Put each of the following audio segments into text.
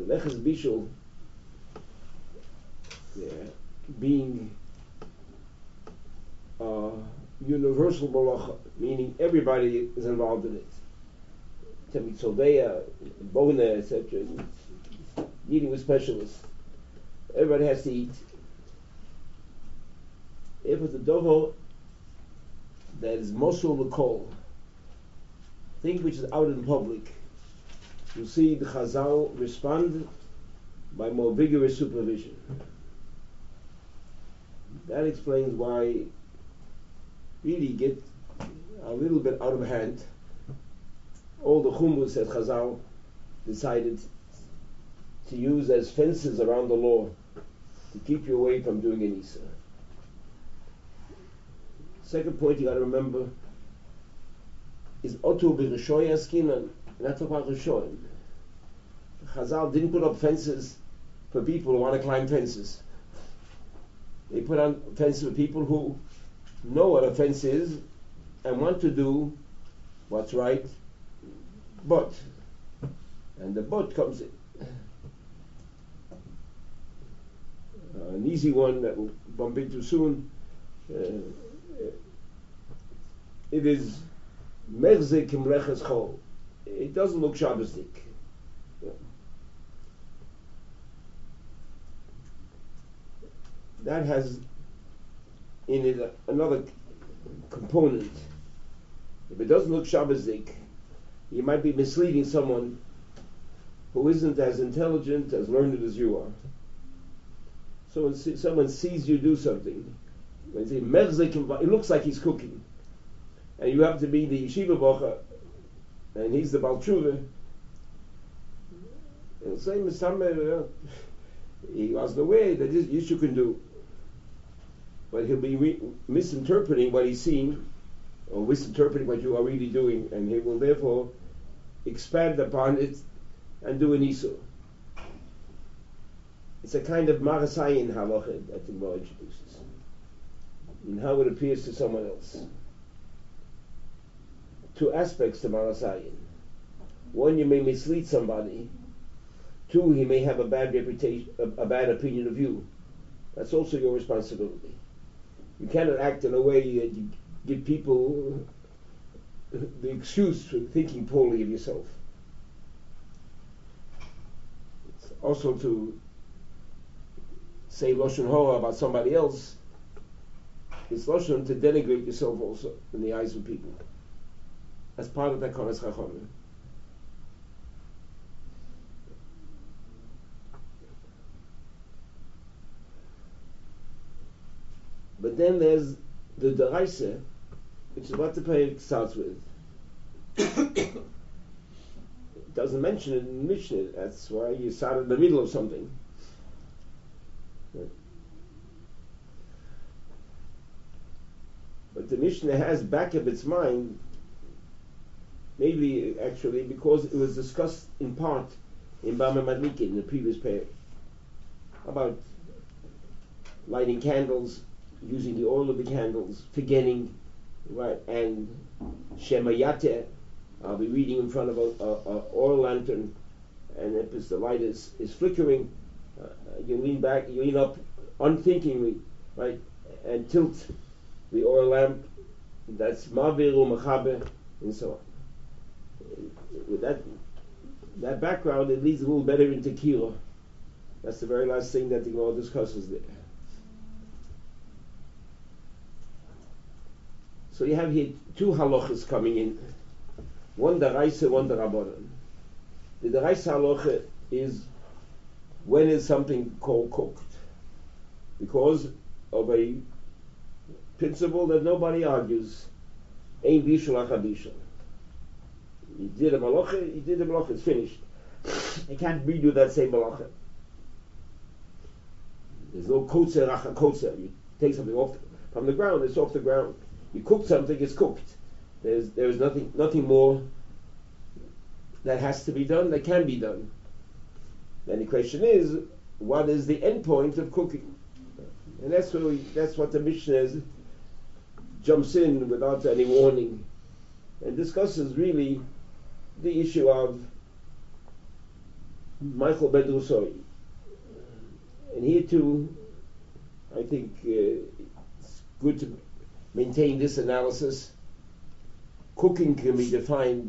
Leches Bishul being universal malacha, meaning everybody is involved in it. Tamid Soldeya, Bona, etc. Eating with specialists. Everybody has to eat. If it's a dovo that is mosul l'kol, thing which is out in public, you see the Chazal respond by more vigorous supervision. That explains why really get a little bit out of hand all the chumus that Chazal decided to use as fences around the law to keep you away from doing an Isa. Second point you got to remember is Otu b'Rishoy Askinan, not about Rishoyim. Chazal didn't put up fences for people who want to climb fences. They put on fences for people who know what a fence is and want to do what's right, and the but comes in. An easy one that we'll bump into soon. It is Merzik Imreches Chol. It doesn't look Shabbosdik. That has in it another component. If it doesn't look Shabbosdik, you might be misleading someone who isn't as intelligent, as learned as you are. So when someone sees you do something, when they say Merzik, it looks like he's cooking, and you have to be the yeshiva bocha, and he's the Baal Tshuva, he'll say, he wasn't aware that this Yishu can do. But he'll be misinterpreting what he's seeing, or misinterpreting what you are really doing, and he will therefore expand upon it and do an Isur. It's a kind of Marasayin halacha that the Gemara introduces, in how it appears to someone else. Two aspects to Marasayin. One, you may mislead somebody. Two, he may have a bad reputation, a bad opinion of you. That's also your responsibility. You cannot act in a way that you give people the excuse for thinking poorly of yourself. It's also to say Lashon Hora about somebody else. It's Lashon to denigrate yourself also in the eyes of people. As part of that Konas Chachamim. But then there's the Deraisa, which is what the Perek starts with. It doesn't mention it in the Mishnah. That's why you start in the middle of something. But the Mishnah has back of its mind, maybe actually because it was discussed in part in Bama Madlikin, in the previous Perek, about lighting candles, using the oil of the candles, forgetting, right, and Shemayate. I'll be reading in front of a oil lantern, and if the light is flickering, you lean back, you lean up unthinkingly, right, and tilt the oil lamp. That's Maviru Machabe, and so on. With that background, it leads a little better into Kira. That's the very last thing that the Gemara discusses there. So you have here two halachas coming in. One Deraisa, one Derabanan. The Deraisa halacha is when is something called cooked? Because of a principle that nobody argues. Ein bishul acha bishul. You did a malacha, it's finished. You can't redo that same malacha. There's no kotzer acha kotzer. You take something off from the ground, it's off the ground. You cook something, it's cooked. There's nothing more that has to be done, that can be done. Then the question is, what is the end point of cooking? And that's what the Mishnah jumps in without any warning and discusses really the issue of Michael Ben Rusoi. And here too, I think it's good to maintain this analysis. Cooking can be defined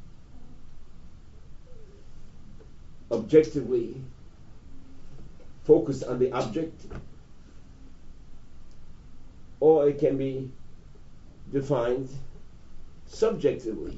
objectively, focused on the object, or it can be defined subjectively.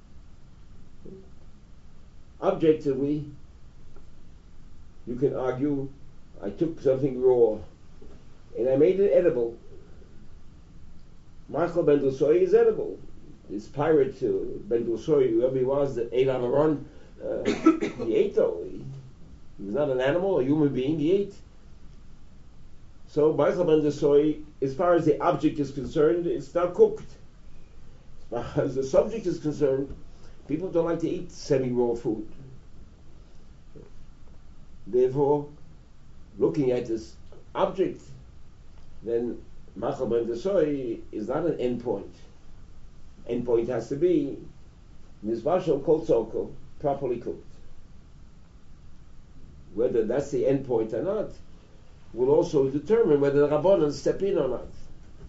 Objectively, you can argue, I took something raw and I made it edible. Michael Ben Rusoi is edible. This pirate Ben Rusoi, whoever he was that ate on a run, he ate though. He was not an animal, a human being, he ate. So Michael Ben Rusoi, as far as the object is concerned, it's not cooked. As far as the subject is concerned, people don't like to eat semi-raw food. Therefore, looking at this object, then Machal Ben Rusoi is not an endpoint. Endpoint has to be Nizvashal Kol Tzoko, properly cooked. Whether that's the endpoint or not will also determine whether the Rabbanon step in or not.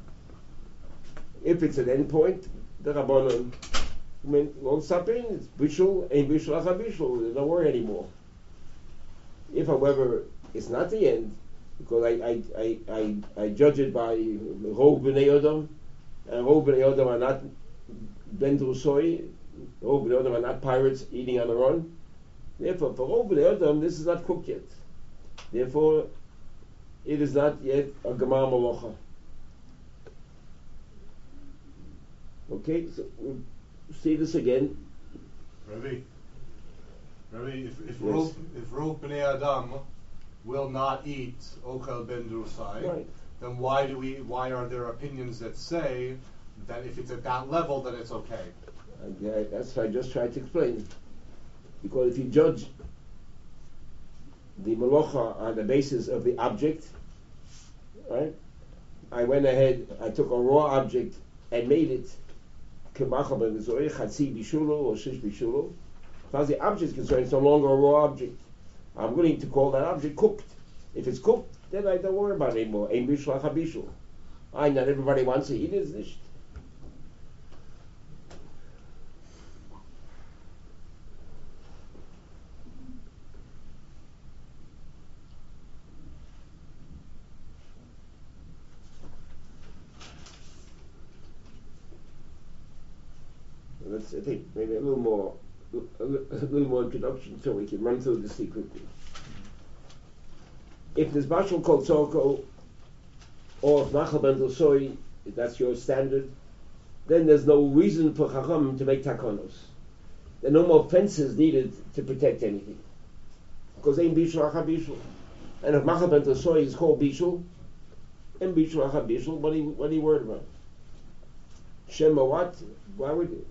If it's an endpoint, the Rabbanon won't step in. It's Bishul, Ein Bishul Acha Bishul. There's no word anymore. If, however, it's not the end, because I judge it by Rov B'nei Odom, and Rov B'nei Odom are not Ben Rusoi, Rov B'nei Odom are not pirates eating on the run. Therefore, for Rov B'nei Odom, this is not cooked yet. Therefore, it is not yet a Gemar Malocha. Okay, so we'll see this again. Rabbi, if Rov B'nei Adam will not eat Ochel Ben Rusai, Right. then why are there opinions that say that if it's at that level, then it's okay? That's what I just tried to explain. Because if you judge the Malocha on the basis of the object, right? I went ahead, I took a raw object and made it K'machal Ben Rusoi, Chatzi Bishulo or Shish Bishulo. As far as the object is concerned, it's no longer a raw object. I'm willing to call that object cooked. If it's cooked, then I don't worry about it anymore. Ein Bishul Acha Bishul. Not everybody wants to eat it. It's nicht. Let's take maybe a little more introduction so we can run through this quickly. If there's Bashal Kol Tzoko or if Machal Ben Rusoi, if that's your standard, then there's no reason for Chacham to make takonos. There are no more fences needed to protect anything. Because Ein Bishul Acha Bishul. And if Machal Ben Rusoi is called Bishul, Ein Bishul Acha Bishul, what are you worried about? Shema what? Why would you?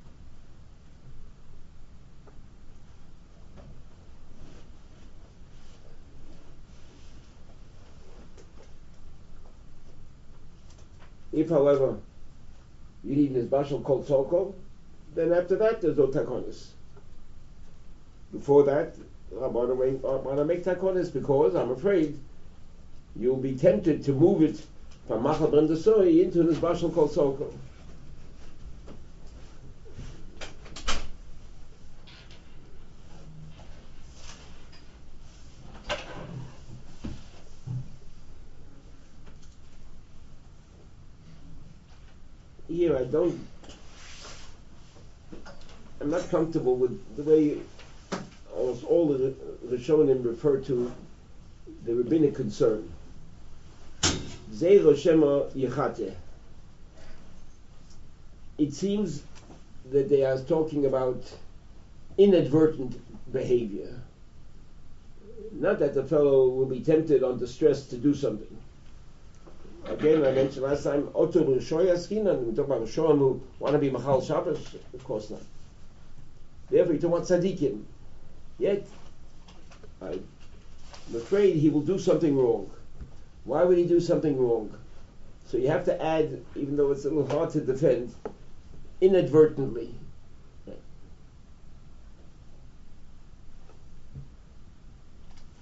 If, however, you need this Bashal Kol Tzoko, then after that there's no takonis. Before that, I want to make takonis because I'm afraid you'll be tempted to move it from Machal Ben Rusoi into this Bashal Kol Tzoko. Here I'm not comfortable with the way almost all the Rishonim refer to the rabbinic concern. Zeiro Shema Yechate. It seems that they are talking about inadvertent behavior. Not that the fellow will be tempted under stress to do something. Again, I mentioned last time, Oto Rishoya Skinan, we talk about Rishoyim who want to be Machal Shabbos, of course not. Therefore, you don't want Tzaddikim. Yet, I'm afraid he will do something wrong. Why would he do something wrong? So you have to add, even though it's a little hard to defend, inadvertently.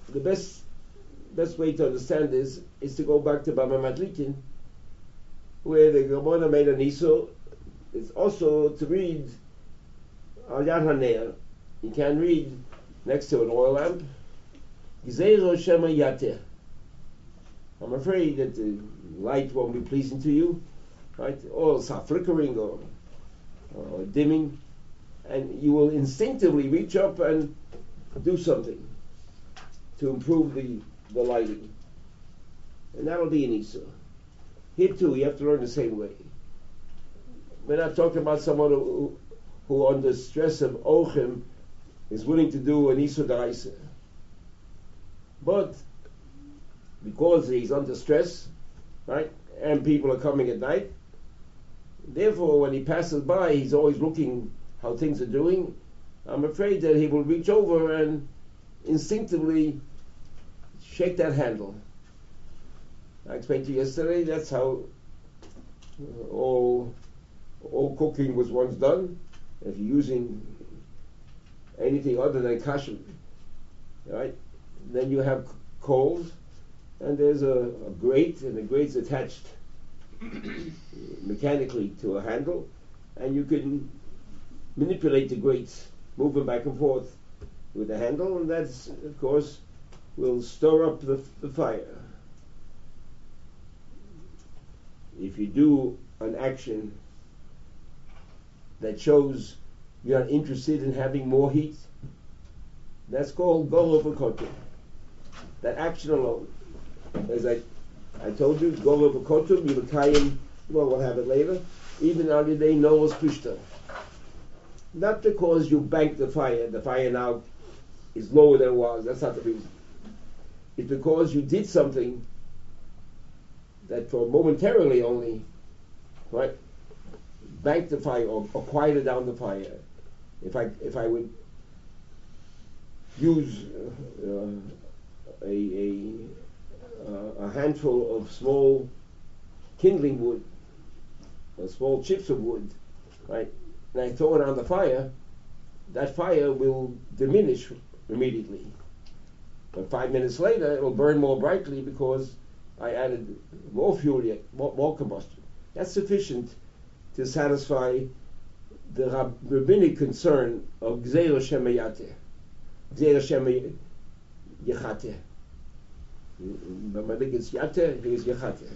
the best way to understand this is to go back to Bama Madlikin, where the Gemara made an Isur. It's also to read Al Yad HaNe'er. You can read next to an oil lamp, Gzeiro Shema Yateh. I'm afraid that the light won't be pleasing to you, right? Or start flickering or dimming, and you will instinctively reach up and do something to improve the lighting. And that'll be an Isur. Here too, you have to learn the same way. We're not talking about someone who under stress of Ochim is willing to do an Isur D'Oraisa. But because he's under stress, right, and people are coming at night, therefore when he passes by, he's always looking how things are doing. I'm afraid that he will reach over and instinctively shake that handle. I explained to you yesterday, that's how all cooking was once done. If you're using anything other than kasher, right, then you have coals, and there's a grate, and the grate's attached mechanically to a handle, and you can manipulate the grates, move them back and forth with the handle, and that's, of course, will stir up the fire. If you do an action that shows you're not interested in having more heat, that's called Golo V'Kotel. That action alone. As I told you, Golo V'Kotel, Yilakayim, well, we'll have it later, even Al Yedei Nolos Pishta. Not because you banked the fire now is lower than it was, that's not the reason. It's because you did something that for momentarily only, right, banked the fire or quieted down the fire. If I would use a handful of small kindling wood, or small chips of wood, right, and I throw it on the fire, that fire will diminish immediately. But 5 minutes later, it will burn more brightly because I added more fuel yet, more combustion. That's sufficient to satisfy the rabbinic concern of Gzeiro Shema Yateh, Gzeiro Shema Yechateh. But it's Yateh, here's Yechateh.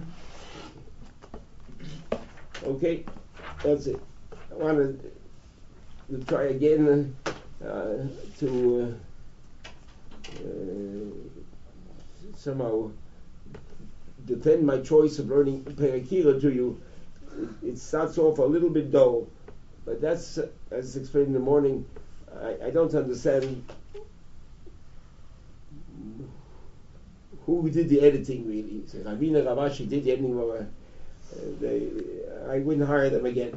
Okay, that's it. I wanted to try again to somehow defend my choice of learning Perakira to you. It starts off a little bit dull, but that's, as explained in the morning, I don't understand who did the editing really. So Ravina Ravashi did the editing, I wouldn't hire them again.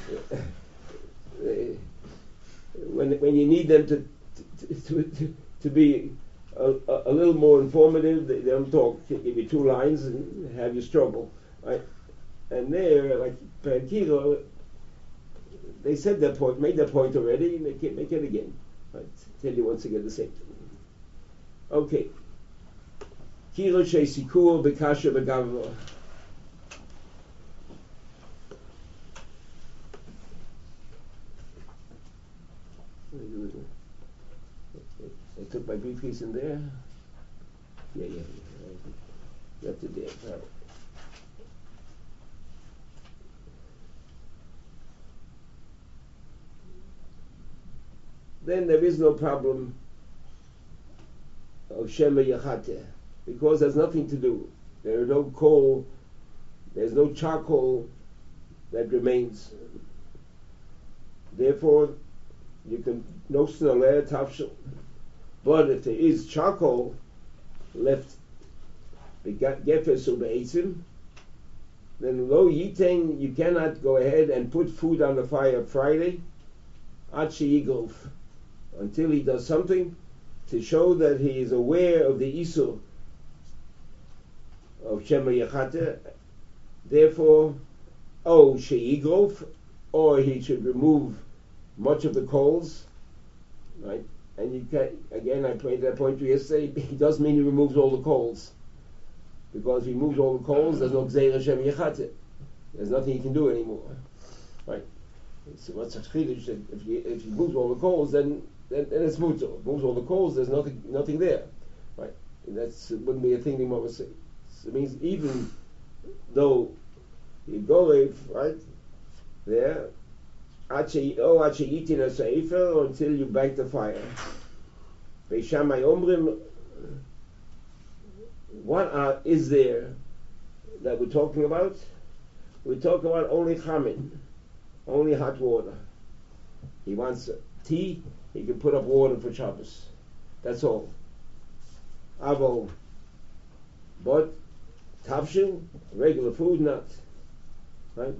When you need them to be a little more informative, they don't talk. They give you 2 lines and have you struggle, right? And there, like Perakiro, they said their point, made their point already, and they can't make it again. Right? Tell you once again the same thing. Okay. Kiro Sheisikur Bekasha Begavra. I took my briefcase in there. Yeah. Left it there. All right. Then there is no problem of Shema Yechateh, because there's nothing to do. There is no coal, there's no charcoal that remains. Therefore, you can no snaleh tafshil. But if there is charcoal left, gefes ube'etzim, then lo yiten, you cannot go ahead and put food on the fire Friday, ad sheyigof, until he does something to show that he is aware of the Isur of Shema Yechateh. Therefore, sheyigof, or he should remove much of the coals, right? and you can again. I made that point to you yesterday. He doesn't mean he removes all the coals, because if he removes all the coals, there's no gzeira shem yechatze. There's nothing he can do anymore, right? So what's a chiddush that if he moves all the coals, then it's mutzor. If he moves all the coals, there's nothing there, right? And it wouldn't be a thing anymore. Would say. So it means even though you go right there, until you bake the fire. Beishamai omrim, what is there that we're talking about? We're talking about only chamin, only hot water. He wants tea, he can put up water for Shabbos. That's all. Avo, but tavshil, regular food, not. Right?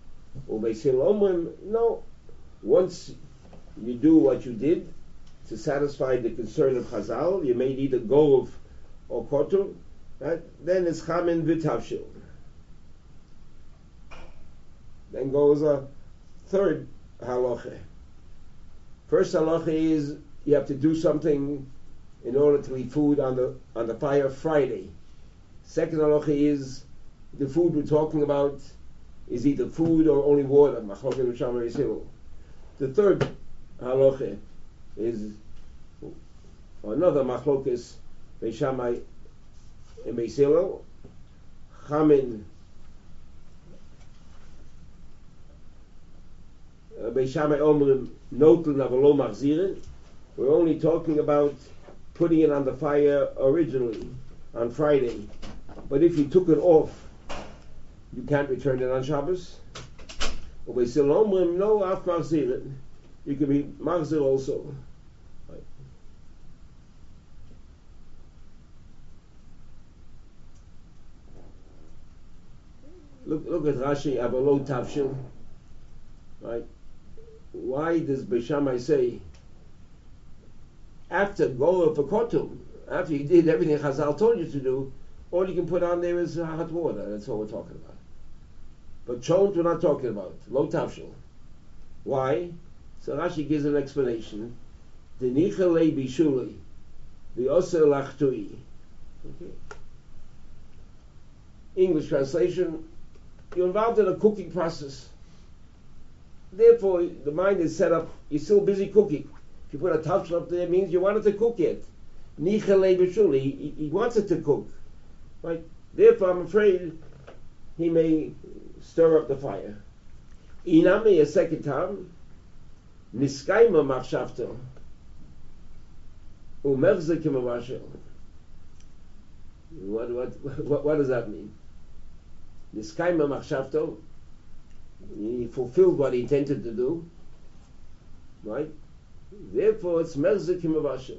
No. Once you do what you did to satisfy the concern of Chazal, you made either golov or kotur, right? Then it's chamin v'tavshil. Then goes a third halacha. First halacha is you have to do something in order to eat food on the fire Friday. Second halacha is the food we're talking about is either food or only water. The third halacha is another machlokes Beishamai and Beis Hillel. Chamin Beishamai omrim notel navalo machzirin. We're only talking about putting it on the fire originally on Friday, but if you took it off, you can't return it on Shabbos. Or Beis Hillel omrim no af machzirin. You can be machzir also. Right. Look at Rashi Avalo Tavshil. Right? Why does Beishamai say after Gola for Kotum, after you did everything Chazal told you to do, all you can put on there is hot water. That's all we're talking about. But Chont we're not talking about. Lo Tavshil. Why? So Rashi gives an explanation. The Nichalei Bishuli, the Oser Lachtui. Okay. English translation, you're involved in a cooking process. Therefore, the mind is set up, you're still busy cooking. If you put a touch up there, it means you want it to cook yet. Nichalei Bishuli, he wants it to cook. Right? Therefore, I'm afraid he may stir up the fire. Inami, a second time, Niskaima machshavto umerzekim mashel. What does that mean? Niskaima machshavto, he fulfilled what he intended to do, right? Therefore, it's merzekim mashel.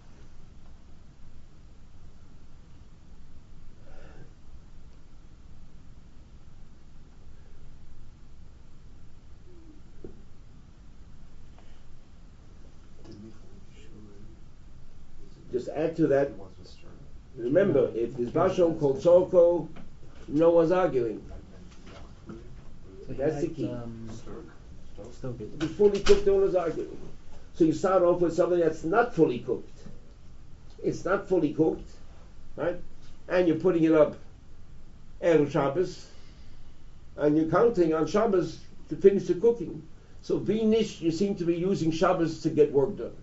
Just add to that. Remember, if this Bashon called Tzorko, no one's arguing. So That's the key. Stoke It's fully cooked, no one's arguing. So you start off with something that's not fully cooked. It's not fully cooked, right? And you're putting it up Erev Shabbos, and you're counting on Shabbos to finish the cooking. So Vinish, you seem to be using Shabbos to get work done.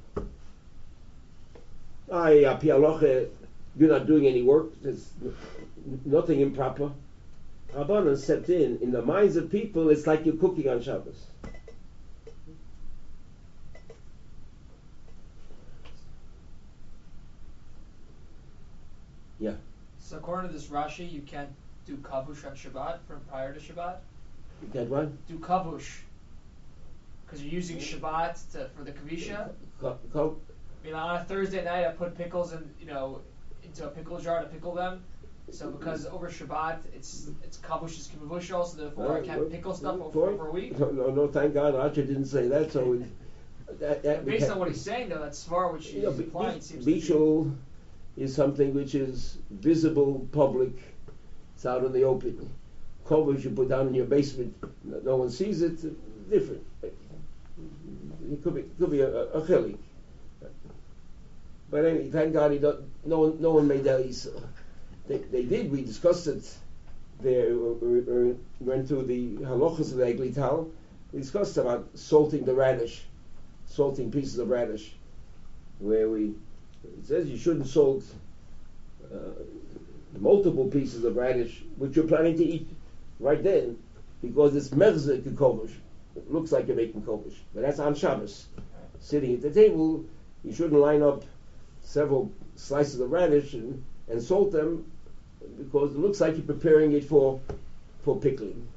You're not doing any work. There's nothing improper. Rabbanan stepped in the minds of people. It's like you're cooking on Shabbos. Yeah. So according to this Rashi, you can't do kavush on Shabbat from prior to Shabbat. You get what? Do kavush because you're using Shabbat for the kavisha. I mean, on a Thursday night, I put pickles into a pickle jar to pickle them. So because over Shabbat, it's kavush is kimavushal, so therefore I can't pickle stuff for a week. No, thank God, Archer didn't say that. So based on what he's saying, though, that svar which he's implying seems Bishul is something which is visible, public. It's out in the open. Kavush you put down in your basement, no one sees it. Different. It could be a chilling. But anyway, thank God no one made that Isa. They did. We discussed it. We went through the halachas of the Egli Tal. We discussed about salting the radish, salting pieces of radish, where it says you shouldn't salt multiple pieces of radish which you're planning to eat right then, because it's merzek kovish. It looks like you're making kovish, but that's on Shabbos. Sitting at the table, you shouldn't line up several slices of radish and salt them, because it looks like you're preparing it for pickling.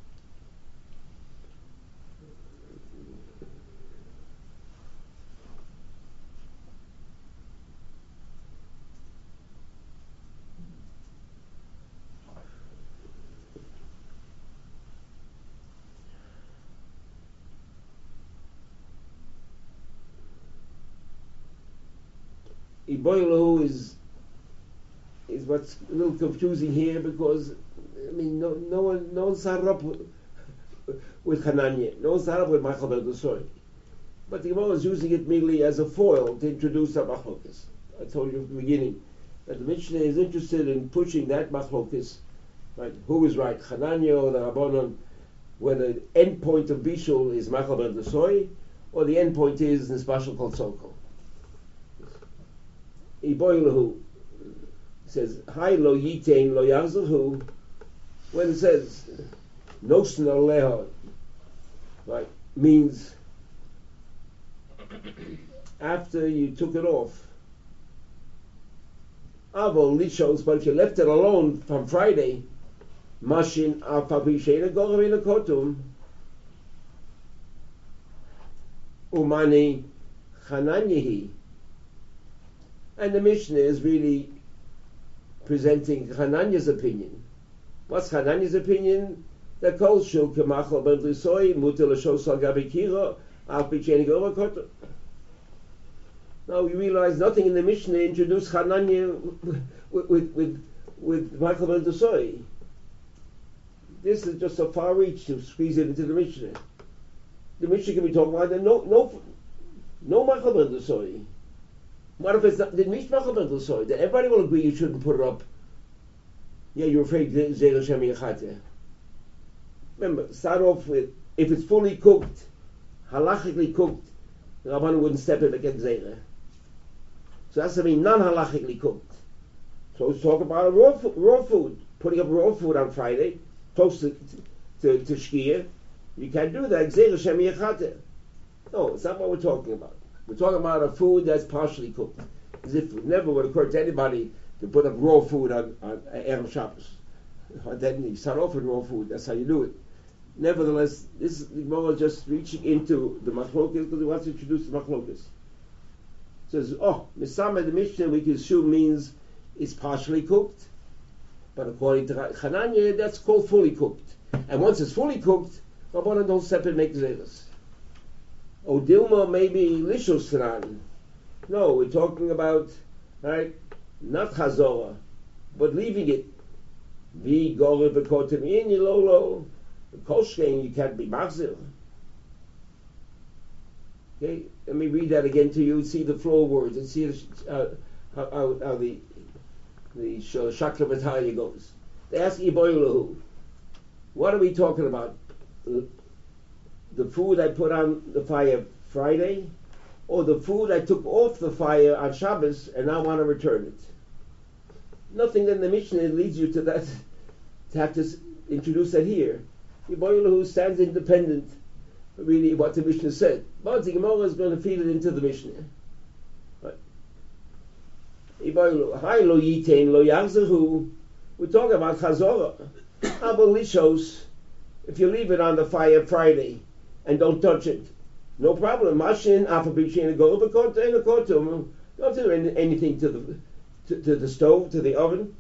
Iboilu is what's a little confusing here, because I mean no one started up with Hananya, no one started up with Machal ben Dusoi, but the Gemara is using it merely as a foil to introduce the Machlokas. I told you from the beginning that the Mishnah is interested in pushing that Machlokas, right? Who is right, Hananya or the Rabbanon? Whether the end point of Bishul is Machal ben Dusoi, or the end point is Nisbashal Kol Tzolko. Iboilahu says, "Hi lo yitain lo yachzahu." When it says "nosen aleha," right, means after you took it off. Avol lishos, but if you left it alone from Friday, mashin afabishena goravina kotum umani chananyehi. And the Mishnah is really presenting Hananya's opinion. What's Hananya's opinion? That kol shul kemachal ben l'soi muter l'shos al gabi kira af b'cheni gorakoto. Now we realize nothing in the Mishnah introduced Hananya with Machal ben l'soi. This is just a far reach to squeeze it into the Mishnah. The Mishnah can be talking about that no Machal ben l'soi. What if it's not, the Mishmach ben L'soi? Then everybody will agree you shouldn't put it up. Yeah, you're afraid Zeh Hashem Yechateh. Remember, start off with, if it's fully cooked, halachically cooked, the Rabbanan wouldn't step in against Zeh. So that's to mean non-halachically cooked. So let's talk about raw food. Putting up raw food on Friday, close to Shkia, you can't do that. Zeh Hashem Yechateh. No, it's not what we're talking about. We're talking about a food that's partially cooked. As if it never would occur to anybody to put up raw food on Erev Shabbos. Then you start off with raw food, that's how you do it. Nevertheless, this is more just reaching into the Machlokas, because he wants to introduce the Machlokas. It says, Misama, the Mishnah, we can assume means it's partially cooked. But according to Hananya, that's called fully cooked. And once it's fully cooked, Rabbanan don't step and make zeros. O Dilma maybe lishos tanan. No, we're talking about, right, not chazorah, but leaving it. Vi gore v'kotem in yilolo, koshkein, you can't be machzir. Okay, let me read that again to you. See the flow of words and see how the shakla v'taya goes. They ask Iboilahu, what are we talking about? The food I put on the fire Friday, or the food I took off the fire on Shabbos and now want to return it? Nothing in the Mishnah leads you to that, to have to introduce that here. Iboilahu stands independent, really, what the Mishnah said. But the Gemara is going to feed it into the Mishnah. Right. Iboilahu, hi lo yitain lo yachzahu. We're talking about chazorah. Abolishos, if you leave it on the fire Friday and don't touch it, no problem. Mashin afabichin go over kotum. Don't do anything to the stove, to the oven.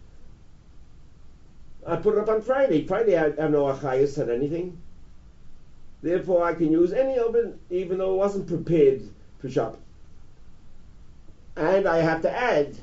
I put it up on Friday. Friday I have no achayas on anything. Therefore I can use any oven, even though it wasn't prepared for Shabbat. And I have to add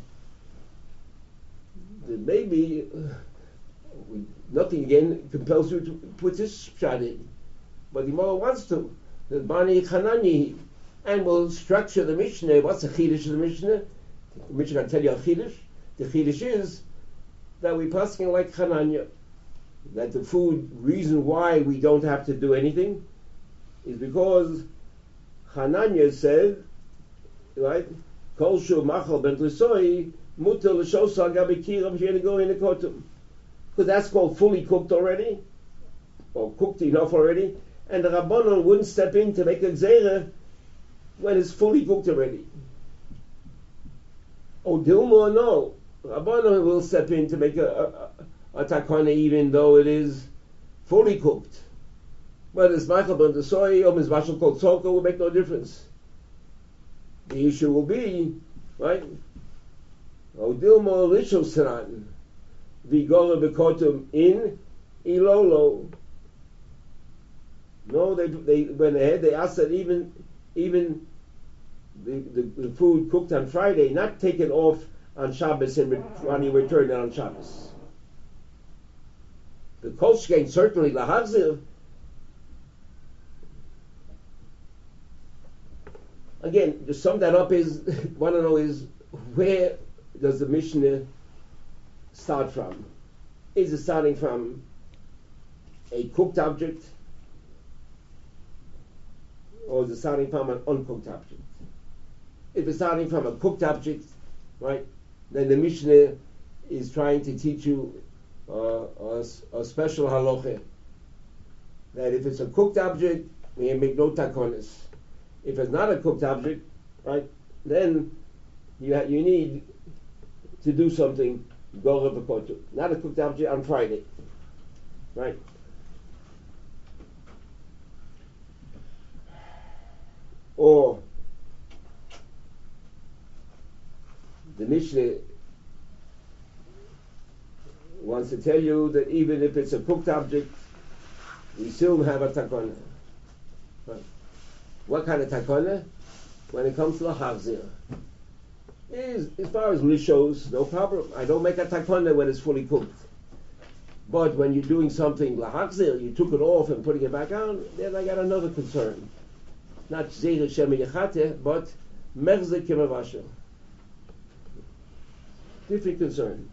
that maybe nothing again compels you to put this shot in, but the Gemara wants to. The Bani Chanani, and we'll structure the Mishnah. What's the Chiddush of the Mishnah? The Mishnah can tell you a chiddush. The chiddush is that we paskin like Hananya, that the food reason why we don't have to do anything is because Hananya said, right, Kol shu machal ben l'soi mutal l'shosa gabikirav she'enigo in the kotum, because that's called fully cooked already, or cooked enough already, and the Rabbanon wouldn't step in to make a gzeira when it's fully cooked already. Oh, Dilma, no. Rabbanon will step in to make a takana even though it is fully cooked. Whether it's machal ben l'soi or mizbashal called tzolka will make no difference. The issue will be, right? Oh, Dilma lishol saran vigora bekotum in ilolo. No, they went ahead. They asked that even the food cooked on Friday not taken off on Shabbos and when you return it on Shabbos. The kolshkein certainly lahazir. Again, to sum that up is, want to know is, where does the Mishnah start from? Is it starting from a cooked object, or is it starting from an uncooked object? If it's starting from a cooked object, right, then the Mishnah is trying to teach you a special halacha, that if it's a cooked object, we make no takonis. If it's not a cooked object, right, then you need to do something, gora v'kotu. Not a cooked object on Friday, right? Or the Mishnah wants to tell you that even if it's a cooked object, we still have a takana. Right. What kind of takana? When it comes to the havzir, is as far as lishos, no problem. I don't make a takana when it's fully cooked. But when you're doing something lahachzir, you took it off and putting it back on, then I got another concern. Not zeir shem yechate, but mechze kemavashel. Different concern.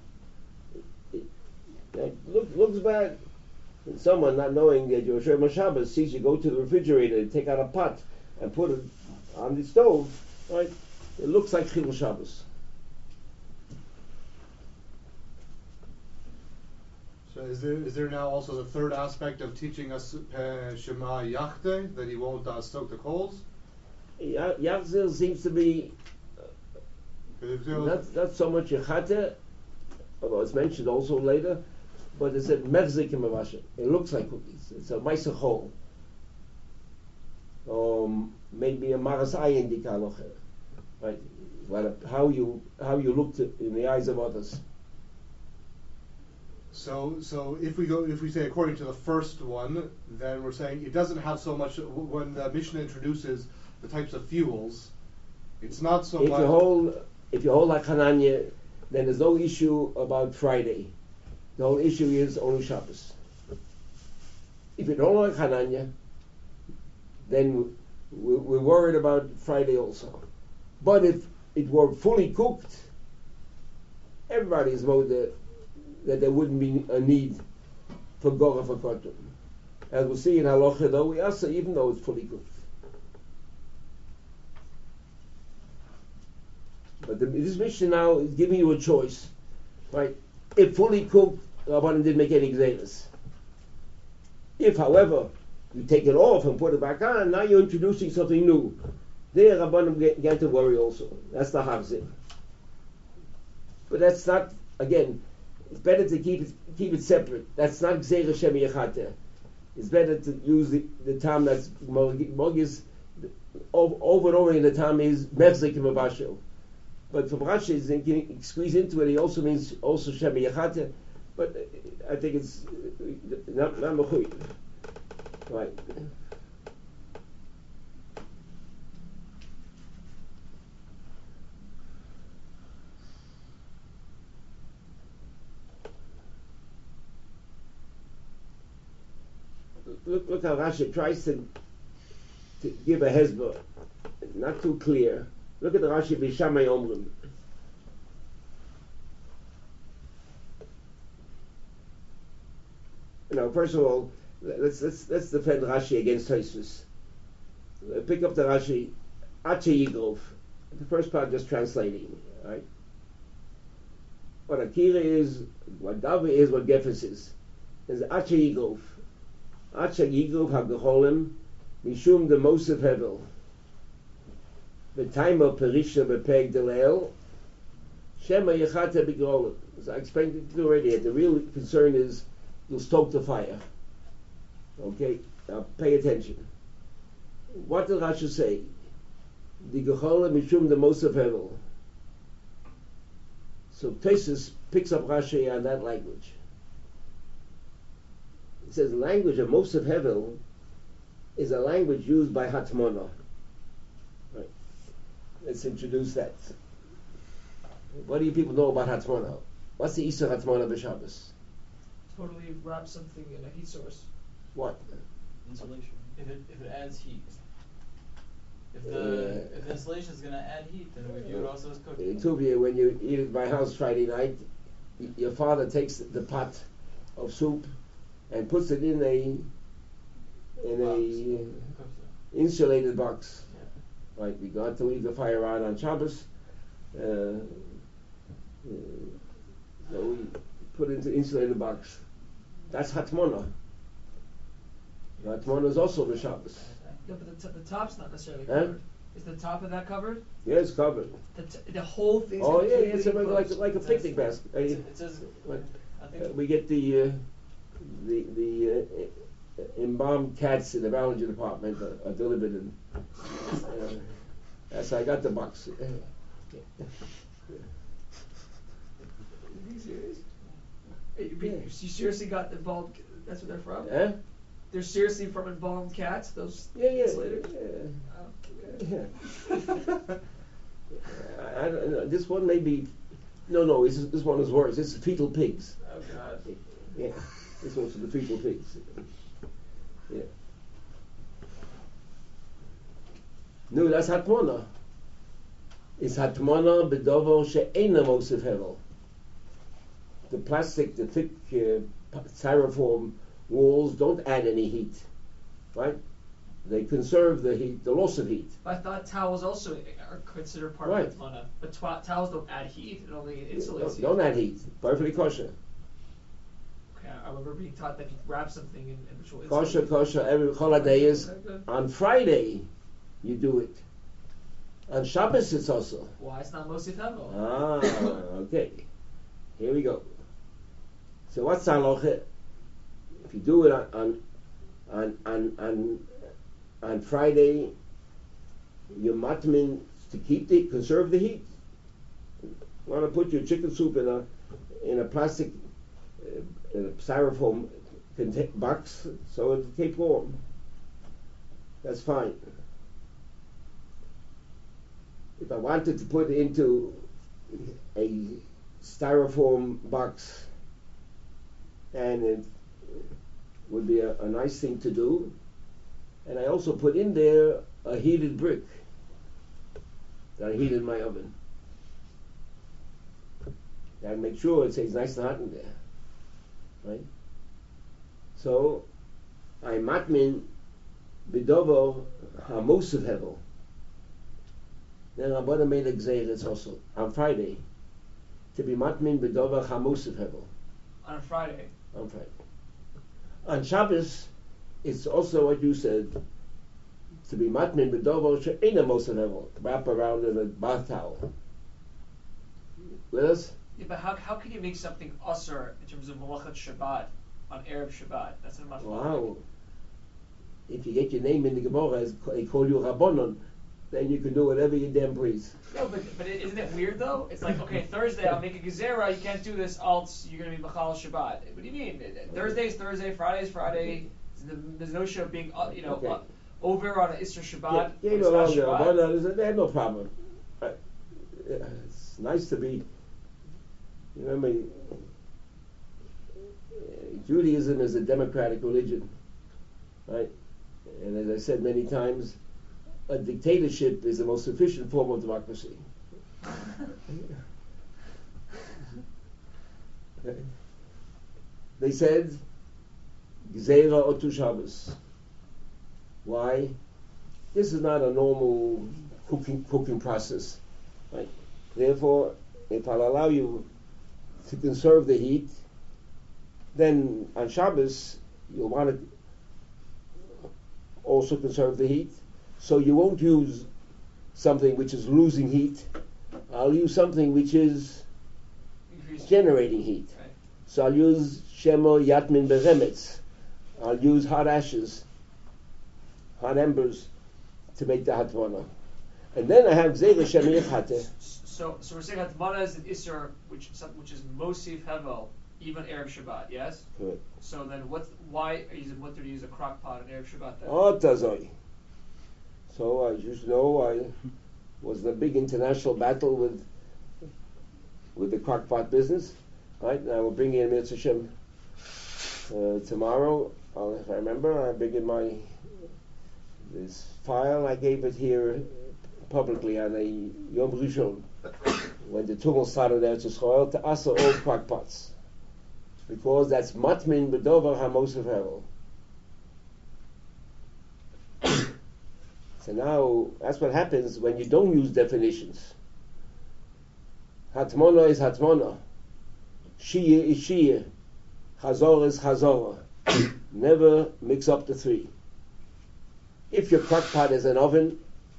It looks bad. And someone not knowing that you're Shem Shabbos sees you go to the refrigerator and take out a pot and put it on the stove, right? It looks like Chilul Shabbos. So is there now also the third aspect of teaching us Shema Yachte, that he won't stoke the coals? Yachzir seems to be not so much Yechate, although it's mentioned also later, but it said Mechzik Mavasha. It looks like cookies. It's a Maisachol. Maybe a Maras Ayin Dikaloche. Right? How you look in the eyes of others. So if we say according to the first one, then we're saying it doesn't have so much. When the Mishnah introduces the types of fuels, it's not so much. If you hold like Hananya, then there's no issue about Friday. The whole issue is only Shabbos. If you don't like Hananya, then we're worried about Friday also. But if it were fully cooked, everybody is worried that there wouldn't be a need for Gora for Kotum. As we'll see in Halacha, though, we also, even though it's fully cooked. But this Mishnah now is giving you a choice, right? If fully cooked, Rabbanan didn't make any gzeiros. If, however, you take it off and put it back on, now you're introducing something new. There, Rabbanan began to worry also. That's the Havzir. But that's not, again, it's better to keep it separate. That's not Gzeira Shem Yechateh. It's better to use the term that's Mogis over and over in the term is Mechzik Mavashel. But from Rashi, he can squeeze into it. He also means also Shem Yechateh. But I think it's not Mechui. Right. Look how Rashi tries to give a hezbollah, not too clear. Look at the Rashi B'Shamay Omrim. First of all, let's defend Rashi against Tosfos. Pick up the Rashi, Ache Yigrov. The first part just translating, right? What Akira is, what Dava is, what Gefes is. There's Ache Yigrov. Ache Yigrov HaGecholim Mishum de Mosef Hevel. The time of Perisha Bepeg Delel Shema Yechata Begrolim. As I explained it already, the real concern is you'll stoke the fire. Okay? Now pay attention. What did Rashi say? The Gecholim Mishum de Mosef Hevel. So Tosfos picks up Rashi on that language. It says the language of Mosef Hevel is a language used by Hatmona. Right. Let's introduce that. What do you people know about Hatmona? What's the Isser Hatmona b'Shabbos? Totally wrap something in a heat source. What? Insulation. If it adds heat. If the insulation is going to add heat, then we view it also as cooking. Tuvia, when you eat at my house Friday night, your father takes the pot of soup and puts it in a insulated box. Yeah. Right, we got to leave the fire on Shabbos. So we put it into insulated box. That's Hatmona. Hatmona is also the Shabbos. No, but the top's not necessarily covered. Is the top of that covered? Yeah, it's covered. The whole thing's it's like a picnic basket. It says, we get the embalmed cats in the biology department are delivered in. Yes, I got the box. Are you serious? You seriously got the embalmed? That's where they're from? Huh? They're seriously from embalmed cats? Those Yeah. I don't know. This one may be. No. This one is worse. This is fetal pigs. Oh God. Yeah. This one's for the fetal pigs. Yeah. No, that's Hatmona. It's Hatmona b'dovo she'ena Mosef Hevel. The plastic, the thick styrofoam walls don't add any heat, right? They conserve the heat, the loss of heat. But I thought towels also are considered part of Hatmona. But towels don't add heat; it only insulates heat. Don't add heat. Perfectly kosher. Okay, I remember being taught that you wrap something in which will insulate. Kosher. Every holiday is on Friday. You do it. On Shabbos it's also. Why it's not Mosif Hevel? Okay. Here we go. So what's halacha? If you do it on Friday, you're matmin to conserve the heat. You want to put your chicken soup in a plastic styrofoam box so it'll keep warm. That's fine. If I wanted to put it into a styrofoam box, and it would be a nice thing to do, and I also put in there a heated brick that I heat in my oven. And make sure it stays nice and hot in there, right? So I matmin bidovo hamosef hevel. Then Rabbana made a gzeiras also on Friday to be matmin bidovo hamosef hevel. On Friday. On Friday. On Shabbos, it's also what you said, to be matmin bidovo she'ena mosef hevel, wrap around in a bath towel. With us? Yeah, but how can you make something usher in terms of Malachat Shabbat on Erev Shabbat? That's not much. Wow. If you get your name in the Gemara, they call you Rabbonon, then you can do whatever you damn please. No, but isn't it weird though? It's like, okay, Thursday I'll make a gezerah, you can't do this, else you're going to be Machal Shabbat. What do you mean? Thursday is Thursday, Friday is Friday. There's no show of being, over on an Isser Shabbat. Yeah, they have no problem. It's nice to be. Judaism is a democratic religion, right? And as I said many times, a dictatorship is the most efficient form of democracy. They said Gzeira Otu Shabbos. Why? This is not a normal cooking process. Right? Therefore, if I'll allow you to conserve the heat, then on Shabbos you'll want to also conserve the heat. So you won't use something which is losing heat. I'll use something which is generating heat. Right. So I'll use Shemo Yatmin Beremetz. I'll use hot ashes, hot embers, to make the hatmana. And then I have Gzeira Shemi Yechate. So we're saying hatmana is an isser which is Mosif Hevel, even Erev Shabbat, yes? Correct. So then why what did you use a crock pot on Erev Shabbat then? Oh, Tazoi. So as you know, I was in a big international battle with the crockpot business. Right? And I will bring in Mitzvah Hashem tomorrow. If I remember, I bring in this file. I gave it here publicly on a Yom Rishon when the tumult started out to Yisrael to asa all crockpots, because that's matmin b'dover hamosef hevel. So now, that's what happens when you don't use definitions. Hatmona is hatmona. Shia is shia. Chazor is chazorah. Never mix up the three. If your crock pot is an oven,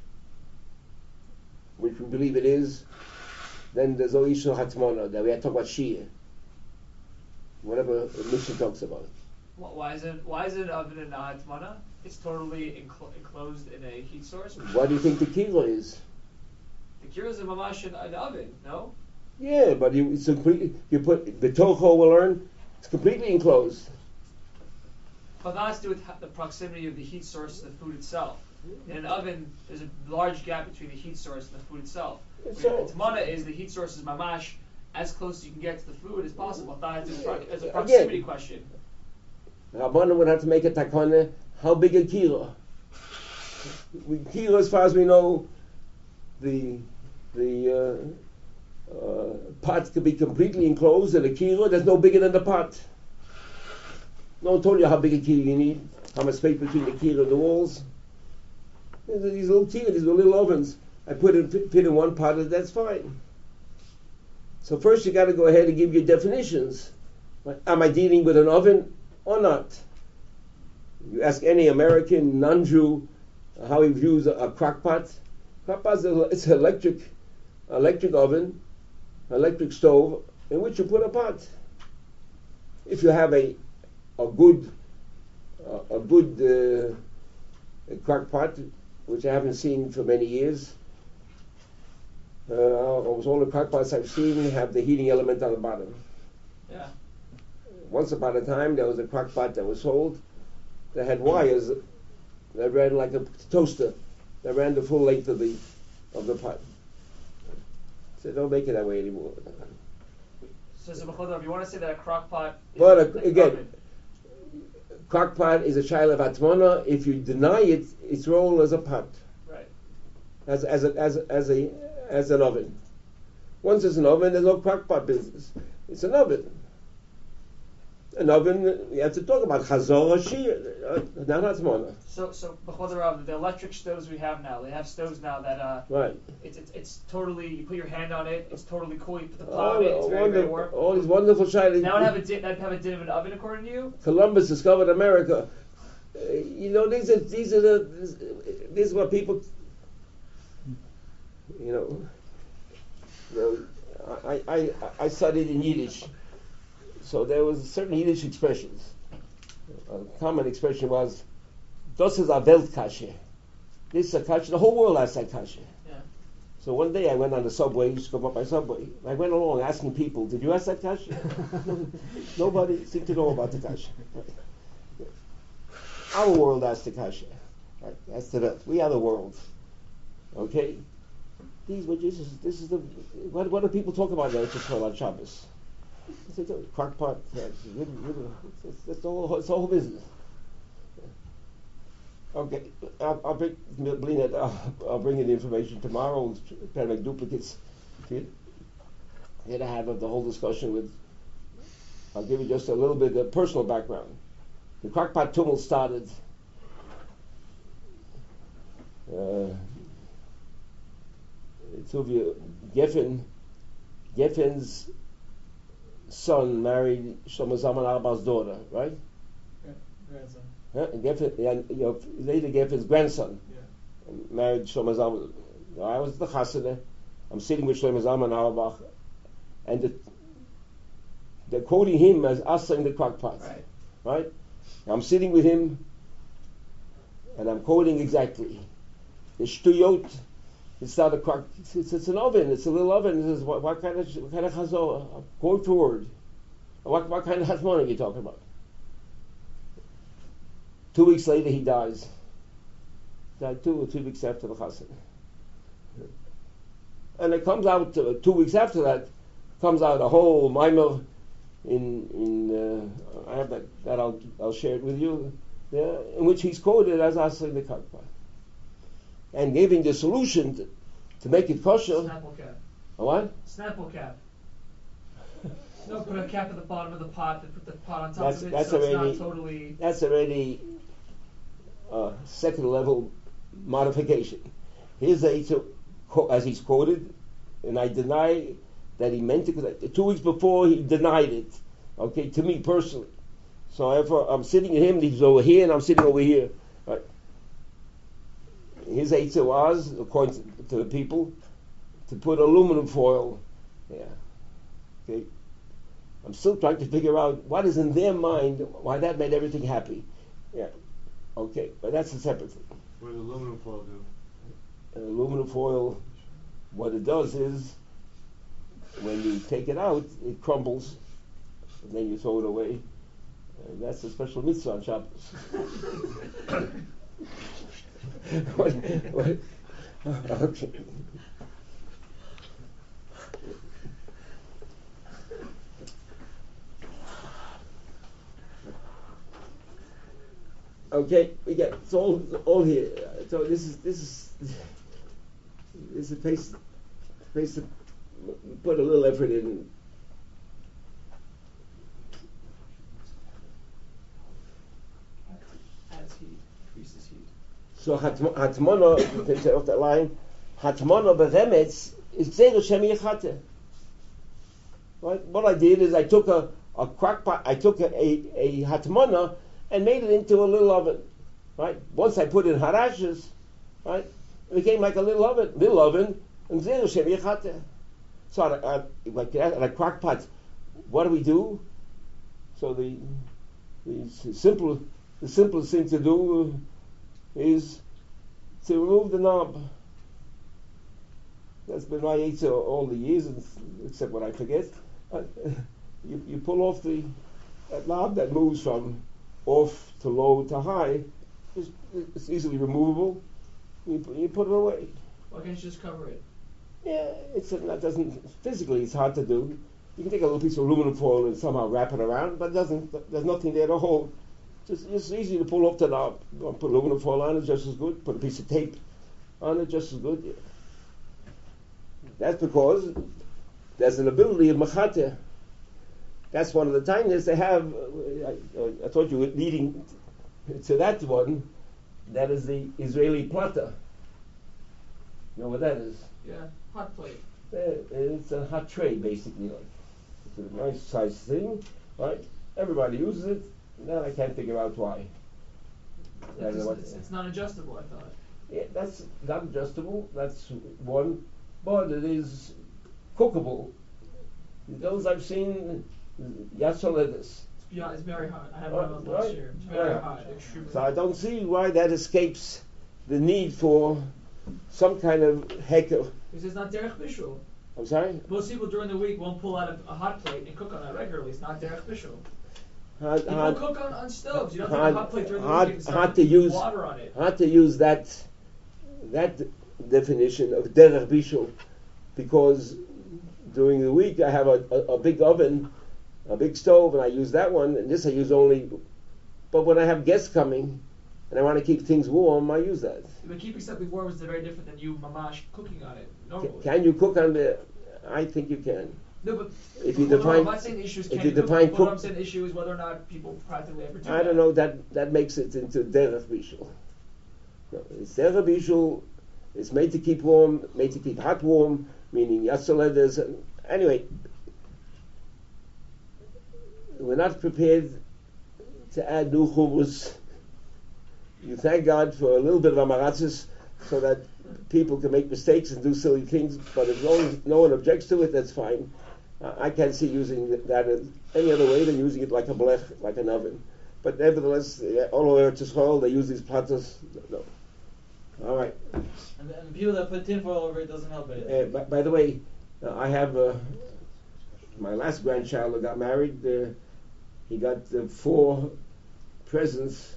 which we believe it is, then there's no issue hatmona. That we have to talk about shia. Whatever the Mishnah talks about. Why is it an oven and not hatmana? It's totally enclosed in a heat source. What do you think the kilo is? The kilo is a mamash in an oven, no? Yeah, but it's complete. You put the tocho will learn. It's completely enclosed. But that has to do with the proximity of the heat source to the food itself. In an oven, there's a large gap between the heat source and the food itself. Hatmana is the heat source is mamash as close as you can get to the food as possible. That is a proximity question. Rabbanan would have to make a takana. How big a kilo? Kilo, as far as we know, the pot could be completely enclosed, and a kilo, there's no bigger than the pot. No one told you how big a kilo you need, how much space between the kilo and the walls. These little kilos, these little ovens. I fit in one pot, that's fine. So first you got to go ahead and give your definitions. Am I dealing with an oven or not? You ask any American non-Jew how he views a crock pot. Crock pot is an electric oven, electric stove in which you put a pot. If you have a good crock pot, which I haven't seen for many years, almost all the crock pots I've seen have the heating element on the bottom. Yeah. Once upon a time, there was a crock pot that was sold that had wires that ran like a toaster, that ran the full length of the pot. So don't make it that way anymore. So if you want to say that a crock pot is again, crock pot is a child of atmona. If you deny it, its role as a pot, right? As an oven. Once it's an oven, there's no crock pot business. It's an oven. An oven, we have to talk about chazor or shir, not atmona. So the electric stoves we have now, they have stoves now that right. It's totally, you put your hand on it, it's totally cool. You put the plow in it, it's very warm. All these wonderful shiny. Now that'd have a din of an oven according to you. Columbus discovered America. These are what people. I studied in Yiddish. So there was certain Yiddish expressions. A common expression was, "Das ist a Weltkasche." This is a kasha. The whole world has that kasha. Yeah. So one day I went on the subway. I used to go up by subway. I went along asking people, "Did you ask that kasha?" Nobody seemed to know about the kasha. Right. Our world has the kasha. Right. That's the Welt. We are the world. Okay. This is the what do people talk about now? It's on Shabbos. It's a crock pot. It's the whole business. Okay, I'll bring you the information tomorrow. Try to make duplicates. Here to have the whole discussion with. I'll give you just a little bit of personal background. the crockpot tumult started. Geffin's son married Shlomo Zalman Auerbach's daughter, right? Grandson. Later Geffin's grandson Yeah. married Shlomo Zalman. I was the Chassideh. I'm sitting with Shlomo Zalman Auerbach, and they're quoting him as Asa in the crockpot. Right? I'm sitting with him, and I'm quoting exactly. The shtuyot, it's not a crock. It's an oven. It's a little oven. It says, what kind of chazor? Quote for word. What kind of hasmon are you talking about? 2 weeks later, he dies. Died 2 or 3 weeks after the chassid. And it comes out 2 weeks after that. Comes out a whole mimer in I have that I'll share it with you. Yeah, in which he's quoted as Asa in the crockpot, and giving the solution to make it kosher. Snapple cap. A what? Snapple cap. No, put a cap at the bottom of the pot and put the pot on top of it, that's so already, it's not totally... That's already second level modification. Here's as he's quoted, and I deny that he meant it, because 2 weeks before he denied it, okay, to me personally. So I'm sitting at him, and he's over here, and I'm sitting over here. Right? His eitzah was, according to the people, to put aluminum foil. Yeah. Okay. I'm still trying to figure out what is in their mind, why that made everything happy. Yeah. Okay, but that's a separate thing. What does aluminum foil do? Aluminum foil, what it does is, when you take it out, it crumbles, and then you throw it away. And that's a special mitzvah on Shabbos. what? Okay. Okay, we get it's all here. So this is a place to put a little effort in. Adds heat, increases heat. So hatmona, to finish off that line, hatmona beremetz is gzeira shem yechate. Right? What I did is I took a crockpot, I took a hatmona and made it into a little oven. Right? Once I put in harashes, right, it became like a little oven, and gzeira shem yechate. So like at a crockpot, what do? So the simplest thing to do is to remove the knob. That's been my eitzah all the years, except when I forget. You pull off that knob that moves from off to low to high. It's easily removable. You put it away. Why can't you just cover it? Yeah, that doesn't physically. It's hard to do. You can take a little piece of aluminum foil and somehow wrap it around, but there's nothing there to hold. It's easy to pull off the knob. Put aluminum foil on it, just as good. Put a piece of tape on it, just as good. Yeah. That's because there's an ability of machate. That's one of the tiniest they have. I thought you were leading to that one. That is the Israeli plata. You know what that is? Yeah, hot plate. It's a hot tray, basically. Like it's a nice size thing, right? Everybody uses it. Now I can't figure out why. It's not adjustable, I thought. Yeah, that's not adjustable. That's one, but it is cookable. Those I've seen, yatsoledis. Yeah, it's very hot. I had one of those last year. It's very hot, extremely. So I don't see why that escapes the need for some kind of heker. Because it's not derech bishul. I'm sorry? Most people during the week won't pull out a hot plate and cook on it regularly. It's not derech bishul. People cook on stoves. You don't take a hot plate during the week and start putting water on it. Hard to use that definition of derech bishul, because during the week I have a big oven, a big stove, and I use that one, and this I use only. But when I have guests coming and I want to keep things warm, I use that. But keeping something warm is very different than you mamash cooking on it normally. Can you cook on the? I think you can. No, but if you what define, I'm saying the issue is if you define what I'm saying the issue is whether or not people practically ever do I don't know, that makes it into derech bishul. No, it's derech bishul. It's made to keep warm, made to keep hot warm, meaning yatzoledes. Anyway, we're not prepared to add new chumrus. You thank God for a little bit of amaratzis so that people can make mistakes and do silly things, but as long as no one objects to it, that's fine. I can't see using that any other way than using it like a blech, like an oven. But nevertheless, all over Eretz Yisrael, they use these platters. No. All right. And the people that put tinfoil over it doesn't help it. By the way, I have my last grandchild who got married. He got 4 presents,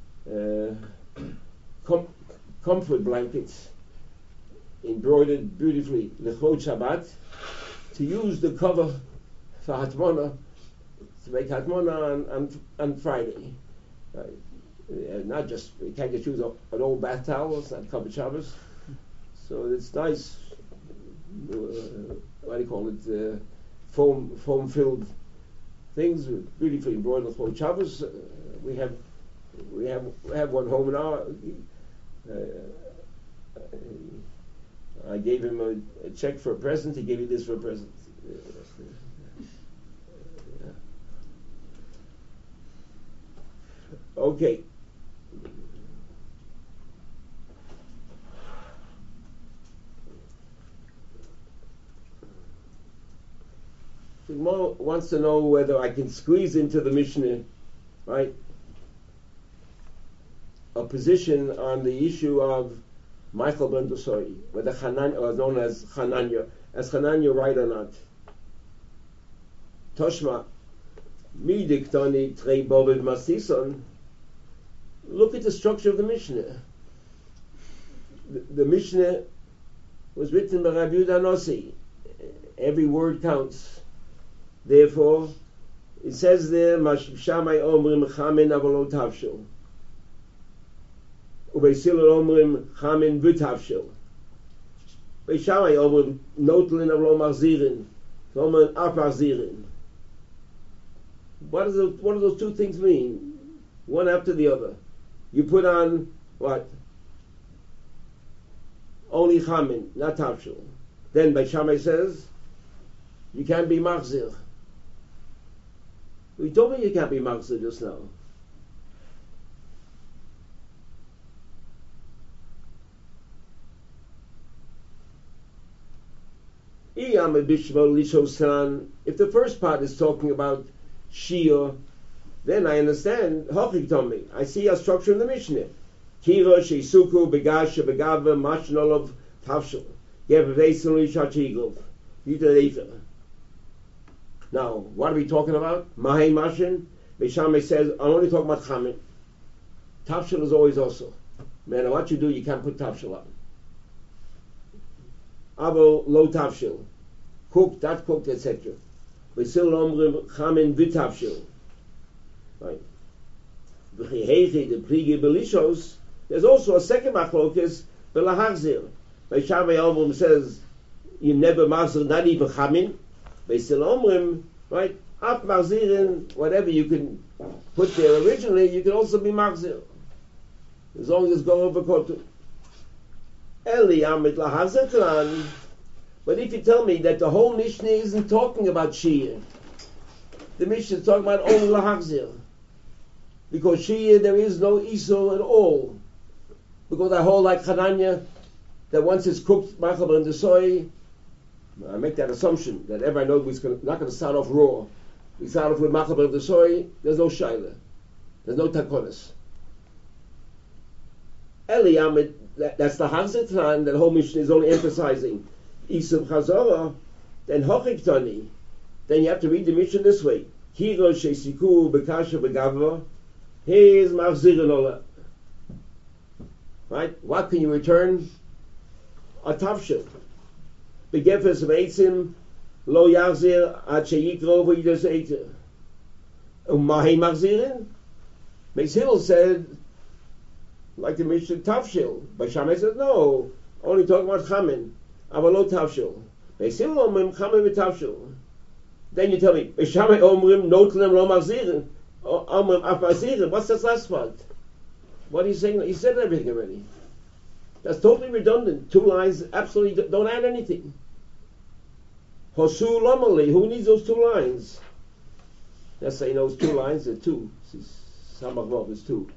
comfort blankets, embroidered beautifully, Lechot Shabbat, to use the cover for Hatmona, to make Hatmona on Friday. Not just, you can't just use an old bath towel, it's not covered Shabbos. So it's nice, what do you call it, foam-filled things, beautifully embroidered for Shabbos. We have one home now. I gave him a check for a present. He gave me this for a present. Okay. The Gemara wants to know whether I can squeeze into the Mishnah, right, a position on the issue of Michael ben Dusoi, whether Hananya, or known as Hananya right or not. Toshma, mi diktoni trei bovid masison. Look at the structure of the Mishnah. The Mishnah was written by Rabbi Yehuda Nossi. Every word counts. Therefore, it says there, Shamai omrim chamin avalo tavshil. Ubeisilul omrim chamin v'tavshil. Beishamai omrim notlin avalo marzirin. Omrim af marzirin. What do those two things mean? One after the other. You put on what? Only chamin, not tavshil. Then Beishamai says, you can't be machzir. We told me you can't be machzir just now. If the first part is talking about Shia, then I understand. Hochik told me. I see a structure in the Mishnah. Kira sheisuku begasha begava mashnolov tavshil. Geveveisel shachigov. Yitalefer. Now, what are we talking about? Mahei Mashin. Beishamai says, I'm only talking about Chamin. Tafshil is always also. No matter what you do, you can't put Tafshil on. Abo lo Tafshil. Cooked, not cooked, etc. Beisil omrim Chamin v'Tafshil. Right. V'chihechi, the Prigi Belishos, there's also a second machlokes, Belahachzir. Beishamai Omrim says, you never master, not even Chamin. Beisil omrim, right? Af marzirin, whatever you can put there originally, you can also be marzir, as long as it's going over kotu. Eli amit lahazatran. But if you tell me that the whole Mishnah isn't talking about Shia, the Mishnah is talking about only lahazir, because Shia there is no isur at all, because I hold like Hananya that once it's cooked, machal and the soy. I make that assumption that everybody knows we're not going to start off raw. We start off with machaber of the soy. There's no shaila. There's no takonis. Eliyamid, that's the Hazitran that whole Mishnah is only emphasizing. Isub Chazorah, then Hochik Tani. Then you have to read the Mishnah this way. Kiro Shesiku Bekasha Begavra. Here's Machzirinola. Right? What can you return? A tafshil. Begefes Reitzim Lo Yachzir Ad Sheyikro V'Yidas Eiter. Mahi Machzirin? Meis Hillel said, like the Mishnah, Tafshil. But Shammai said, no, only talking about Chamin. Avalo Tafshil. Meis Hillel Chamin V'Tafshil. Then you tell me, Beshamai Omrim Notlem Lo Machzirin, Omrim Af Machzirin. What's this last part? What are you saying? He said everything already. That's totally redundant. 2 lines, absolutely don't add anything. Hosu Lomali, who needs those 2 lines? Let's say those 2 lines are 2. Samach Vav is 2.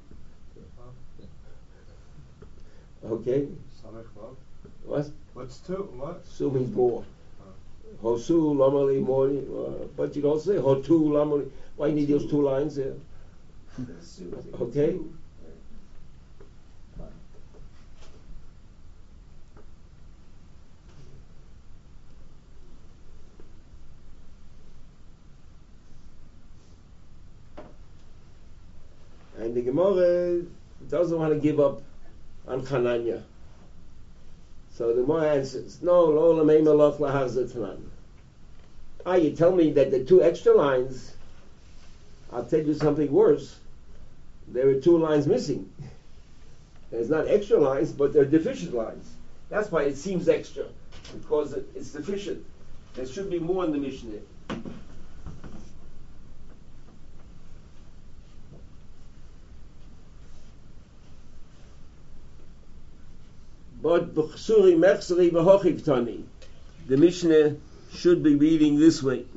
Okay. Samach Vav. What? What's 2? What? Su means more. Hosu Lomali more. But you don't say Hotu Lomali. Why you need those 2 lines there? Okay. And the Gemara doesn't want to give up on Chananya. So the Gemara answers, no, lo lamei malach lahachzir tanan. You tell me that the 2 extra lines, I'll tell you something worse. There are 2 lines missing. It's not extra lines, but they're deficient lines. That's why it seems extra, because it's deficient. There should be more in the Mishnah. But b'chsuri mechsari v'hochiv tani. The Mishnah should be reading this way.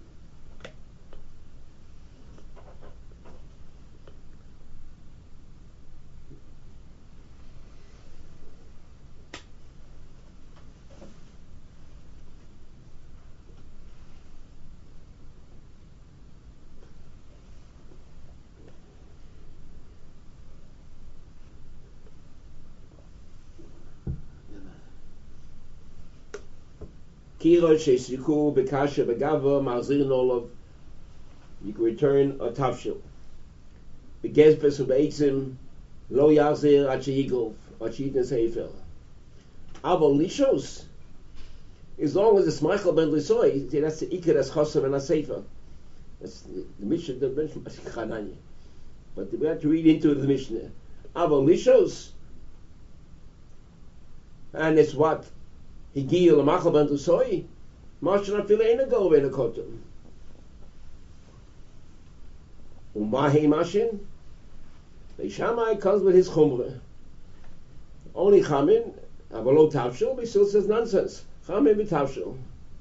Kira sheisiku bekasha begava marzir nolov. You can return a tafshil. Begezbes ubeitzim lo yazir achiyigov achiyitnes heifel. Aval lishos. As long as it's Michael ben Lisoy, that's the ikar as chosav and aseifa. That's the Mishnah. The Mishnah. But we have to read into the Mishnah. Aval lishos, and it's what. Higil l'machal ben Lisoy, Marshal afile ena go ben akotum. Umahi mashin, Beishamai comes with his chumrah. Only chamin, avalo tavshil, but still says nonsense. Chamin b'tavshil.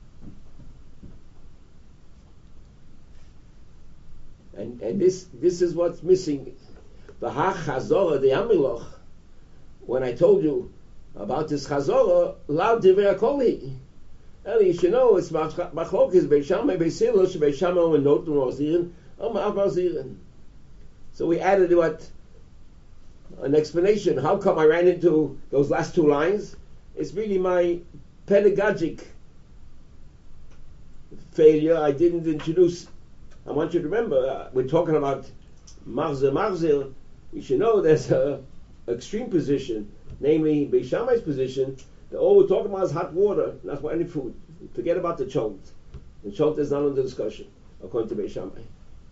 And this is what's missing. V'hach chazorah the amiloch. When I told you about this chazorah, loud divrei akoli. And you should know it's machlokes beishamai beisilos beishamai and noten rozirin amav rozirin. So we added an explanation. How come I ran into those last 2 lines? It's really my pedagogic failure. I didn't introduce. I want you to remember we're talking about marzir. You should know there's a extreme position. Namely, Beishamai's position, all we're talking about is hot water, not for any food. Forget about the chot. The chot is not under discussion, according to Beishamai.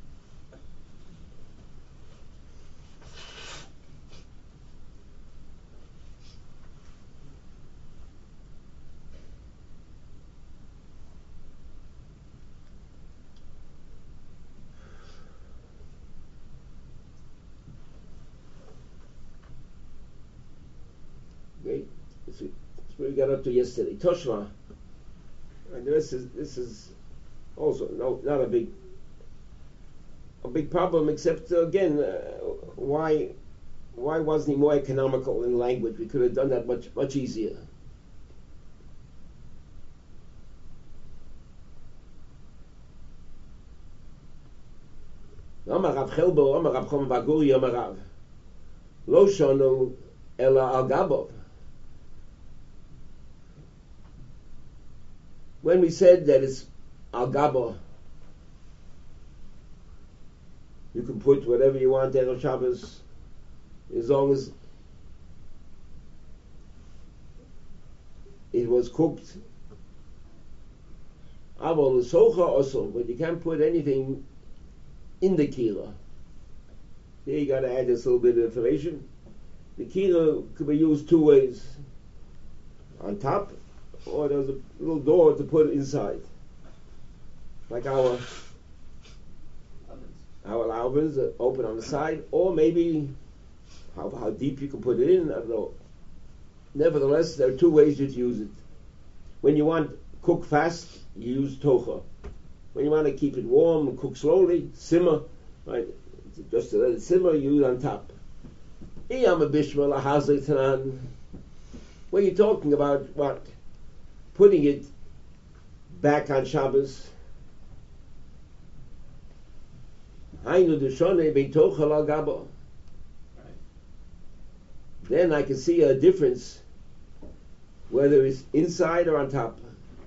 That's where we got up to yesterday. Toshma, and this is also not a big problem. Except again, why wasn't he more economical in language? We could have done that much easier. Amar Rav Chelbo, Amar Rav Chom Baguri, Amar Rav Lo Shonu Ela Al Gabov. When we said that it's Al Gabo, you can put whatever you want there on Shabbos, as long as it was cooked. Avol Socha also, but you can't put anything in the kila. Here you got to add this little bit of information. The kila could be used 2 ways: on top, or there's a little door to put it inside. like our ovens are open on the side, or maybe how deep you can put it in, I don't know. Nevertheless, there are two ways you use it. When you want cook fast, you use tocha. When you want to keep it warm and cook slowly, simmer, right? Just to let it simmer, you use on top. When you're talking about what? Putting it back on Shabbos. Then I can see a difference whether it's inside or on top.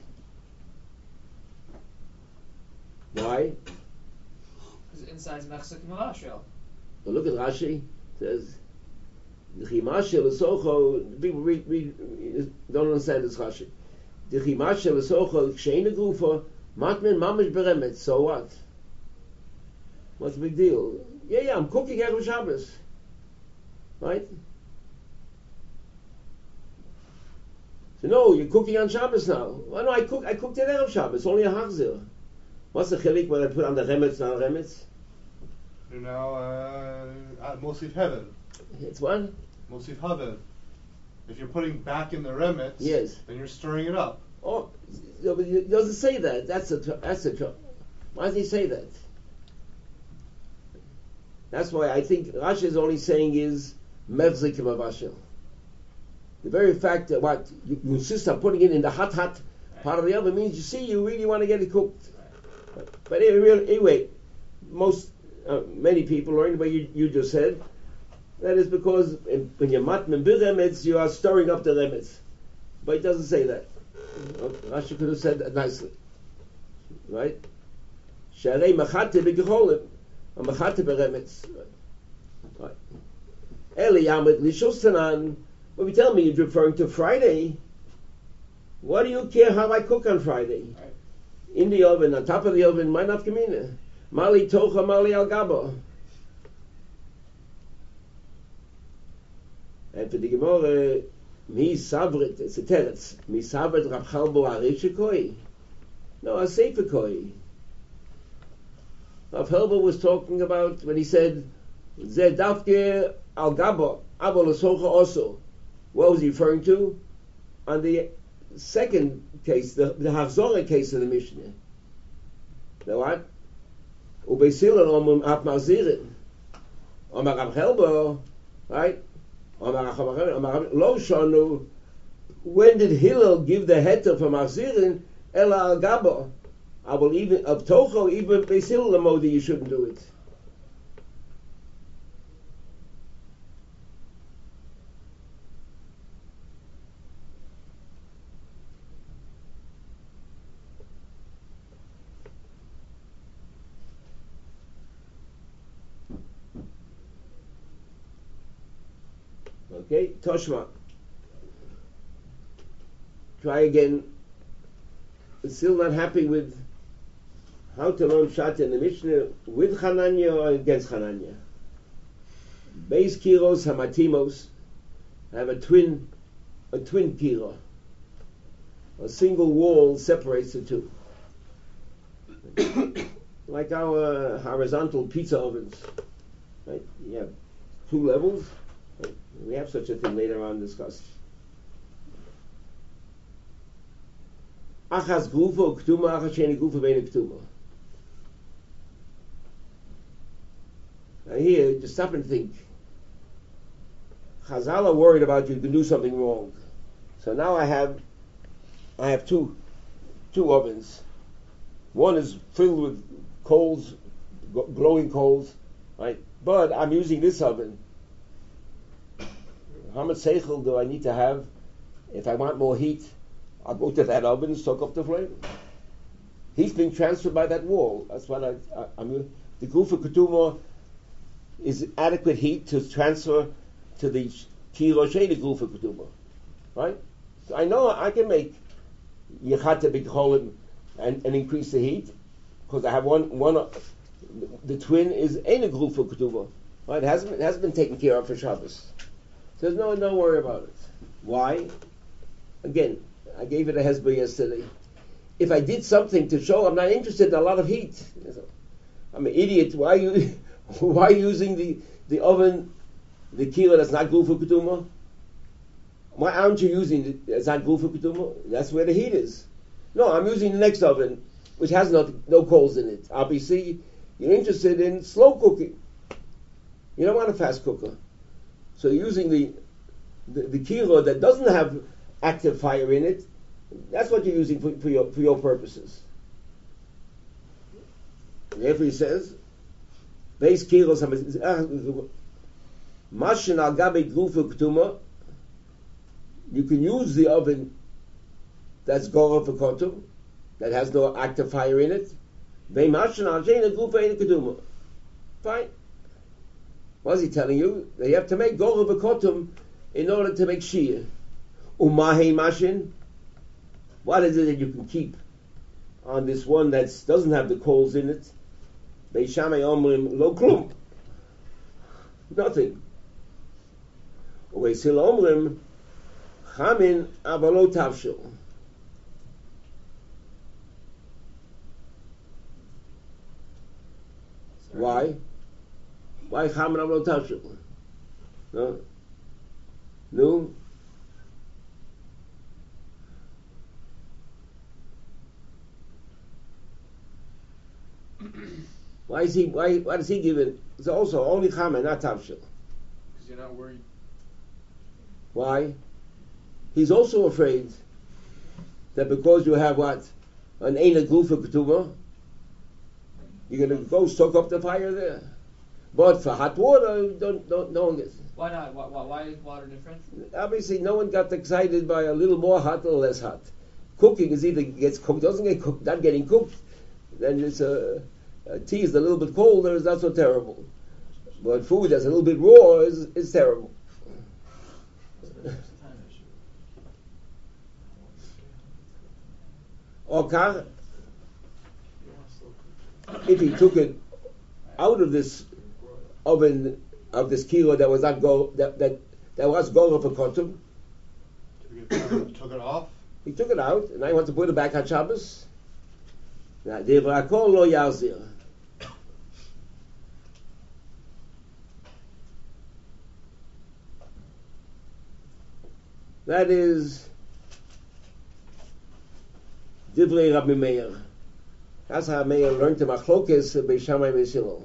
Why? Because inside is mechzik mavashel. But look at Rashi. It says the chimashel esocho. People don't understand this Rashi. The chimashel esocho ksheina gufa matmen mamish beremet. So what? What's the big deal? Yeah, I'm cooking Erev Shabbos, right? So no, you're cooking on Shabbos now. Well, no, I cooked at Erev Shabbos. Only a hachzir. What's the chilik when I put on the remetz, not remetz? You know, Mosif Hevel. It's what? Mosif Havel. If you're putting back in the remetz, yes, then you're stirring it up. Oh, no, but it doesn't say that. That's a trouble. Why does he say that? That's why I think Rashi is only saying is mevzik mavashel. The very fact that what you insist on putting it in the hot part of the oven means you really want to get it cooked. But anyway, many people learn the way you just said. That is because when you're matman b'remetz, you are stirring up the remetz. But it doesn't say that. Rashi could have said that nicely, right? Sharei machate b'gecholim, or machate b'remetz. Right. Eli yamed lishustanan. When we tell me you're referring to Friday, what do you care how I cook on Friday? Right. In the oven, on top of the oven, my nafkamina. Mali tocha, mali al gabo. And for the Gemara, mi savrit, it's a teretz, mi savrit Rav Chalbo arisha koi. No, a sefer koi. Rav Chalbo was talking about when he said, ze dafke al gabo, abo l'socha also. What was he referring to? On the second case, the Hachzorah case of the Mishnah. You know what? Ubeisilan omum ap marzirin. Omar Rav Chalbo, right? Omar Lo Shonu. When did Hillel give the heter for marzirin? Ela al gabo. I will even of Tocho, even Beisil Lamodi, you shouldn't do it. Okay, Toshma. Try again. Still not happy with how to learn Pshat in the Mishnah with Chananya or against Chananya. Beis kiros hamatimos. I have a twin kiro. A single wall separates the two. Like our horizontal pizza ovens. Right? You have two levels. Right? We have such a thing later on discussed. Achas gufa ktuma, achas sheni gufa bein ktuma. Now here, just stop and think. Chazal are worried about you can do something wrong. So now I have two ovens. One is filled with coals, glowing coals, right? But I'm using this oven. How much seichel do I need to have? If I want more heat, I'll go to that oven and soak up the flame. Heat's being transferred by that wall. That's what I'm. The gufa ketuma is adequate heat to transfer to the kiro sheni gufa ketuma, right? So I know I can make yechata b'cholim and increase the heat because I have one. The twin is ein gufa ketuma, right? It hasn't been taken care of for Shabbos. So there's no worry about it. Why? Again, I gave it a hesba yesterday. if I did something to show I'm not interested in a lot of heat. I'm an idiot. Why using the oven, the kilo that's not good for ketuma? Why aren't you using it that's not good for ketuma? That's where the heat is. No, I'm using the next oven, which has no coals in it. Obviously, you're interested in slow cooking. You don't want a fast cooker. So you're using the kilo that doesn't have active fire in it. That's what you're using for your purposes. And therefore he says, base kilos mashin al gabe grufa ketuma. You can use the oven that's gora for kotum, that has no active fire in it. Fine. What is he telling you? That you have to make gora for kotum in order to make shia. Umahe mashin. What is it that you can keep on this one that doesn't have the coals in it? Beishamai omrim lo klum. Nothing. Uvesil omrim chamin avalo tavshil. Why? Why chamin avalo tavshil? No. Why does he give it? It's also only chamen, not tavshil. Because you're not worried. Why? He's also afraid that because you have what? An eina gufa ketuma, you're going to go soak up the fire there. But for hot water, no one gets. Why not? Why is water different? Obviously, no one got excited by a little more hot or less hot. Cooking is either gets cooked, doesn't get cooked, not getting cooked. Then it's tea is a little bit colder, is not so terrible. But food that's a little bit raw is terrible. Or if he took it out of this oven of this kilo that was not that was gora for kotum, took it off. He took it out, and I want to put it back on Shabbos. Now, devrakol lo yazir. That is Divrei Rabbi Meir. That's how Meir learned the machlokes of Beis Shammai Beis Hillel.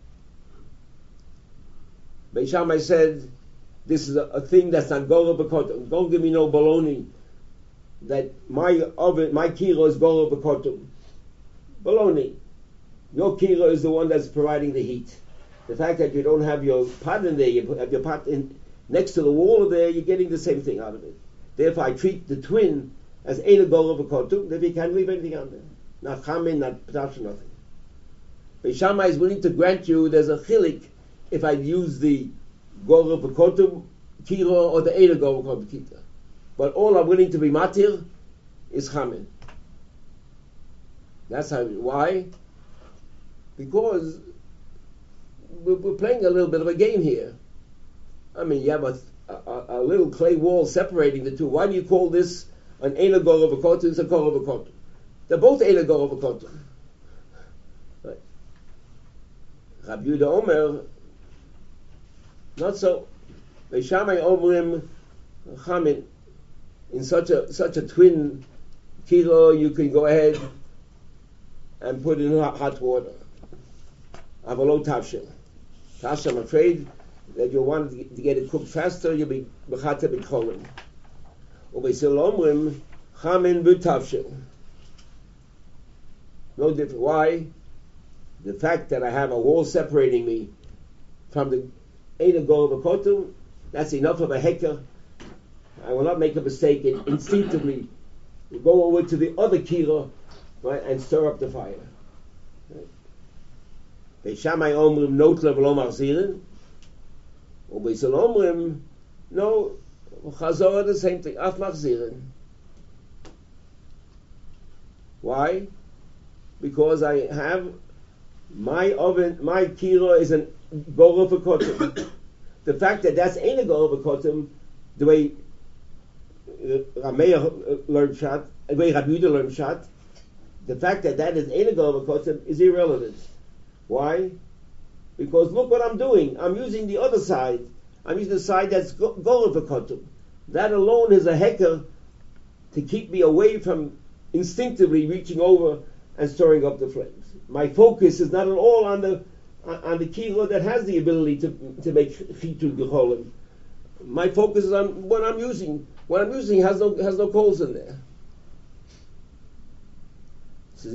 Beis Shammai said, this is a thing that's not gora b'kotum. Don't give me no baloney that my kilo is gora b'kotum. Baloney. Your kilo is the one that's providing the heat. The fact that you don't have your pot in there, you have your pot in next to the wall there, you're getting the same thing out of it. Therefore, I treat the twin as eina gora b'kotum. Therefore, you can't leave anything on there. Not chamin, not patash, nothing. Beis Shammai is willing to grant you there's a chilik if I use the gora b'kotum kilo or the eina gora b'kotum kilo. But all I'm willing to be matir is chamin. That's how. Why? Because we're playing a little bit of a game here. I mean, you have a little clay wall separating the two. Why do you call this an eina gora b'kotum? It's a gora b'kotum. They're both eina gora b'kotum. Right. Rabbi Yehuda Omer, not so. Beis Shammai omrim chamin. In such a twin kilo, you can go ahead and put in hot water. Avalo tavshil. Tash, I'm afraid that you'll want to get it cooked faster, you'll be b'chata b'cholim. Ubesil omrim chamin b'tavshil. No different. Why? The fact that I have a wall separating me from the eina gora b'kotum, that's enough of a heker. I will not make a mistake and instinctively go over to the other kilo, right, and stir up the fire. Beis Shammai omrim notla v'lo machzirin, or Beis Hillel omrim no chazor the same thing af machzirin. Why? Because I have my oven, my kilo is an gora v'kotum. The fact that that's eina gora v'kotum, the way Rameir learned Pshat, the way Rabbi Yehuda learned Pshat, the fact that that is Ein Gor V'Kotem is irrelevant. Why? Because look what I'm doing. I'm using the other side. I'm using the side that's Gor V'Kotem. That alone is a hecker to keep me away from instinctively reaching over and stirring up the flames. My focus is not at all on the kilo that has the ability to make chitul gecholim. My focus is on what I'm using. What I'm using has no coals in there. It says,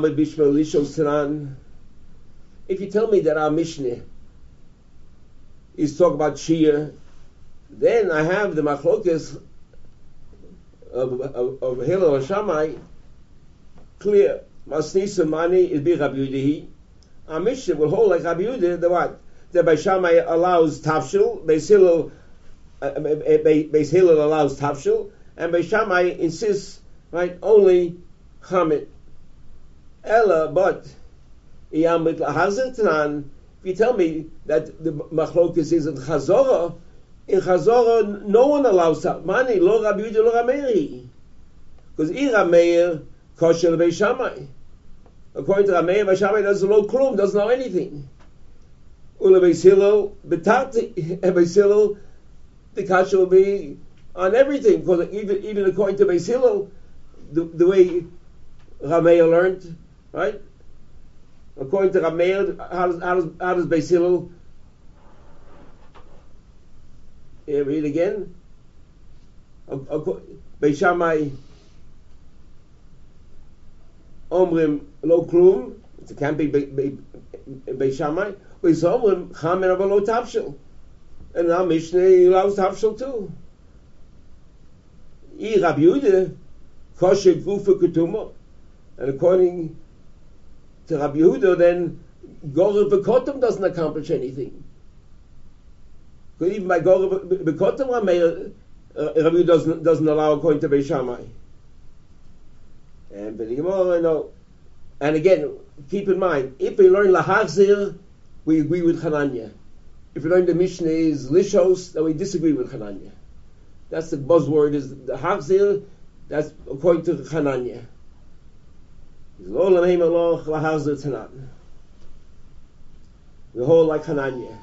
if you tell me that our Mishnah is talking about Shia, then I have the machlokes of Hillel and Shammai clear. Masnisa Mani is be Rabbi Yehuda. Our Mishnah will hold like Rabbi Yehuda, the what? That by Shammai allows tafshil, Beis Hillel allows tafshil, and by Shammai insists, right, only chamet. Ella, but if you tell me that the machlokas is in Chazorah no one allows tafshil. Mani lo Rabbi Yehuda lo Rameir, because Rameir kosher Beis Shammai. According to Rameir, Beis Shammai doesn't know klum, doesn't know anything. Ula Beis Hillel betati, and Beis Hillel the kasha will be on everything, because even according to Beis Hillel, the way Rameir learned, right? According to Rameir, how does Beis Hillel? Read again. Beis Shammai Omrim lo klum. It can't be Beis Shammai. But it's Omrim chamer aber lo tafshil. And now Mishnah allows tafshil too. Rabbi Yehuda kosher gufa ketuma. And according to Rabbi Yehuda, then Gorah V'Kotem doesn't accomplish anything. Because even by Gorah V'Kotem, Rabbi Yehuda doesn't allow according to Beis Shammai. And but the Gemara, no. And again, keep in mind, if we learn Lahachzir, we agree with Hananya. If we learn the Mishnah is Lishos, then we disagree with Hananya. That's the buzzword, is the Hachzir, that's according to Hananya. We hold like Hananya.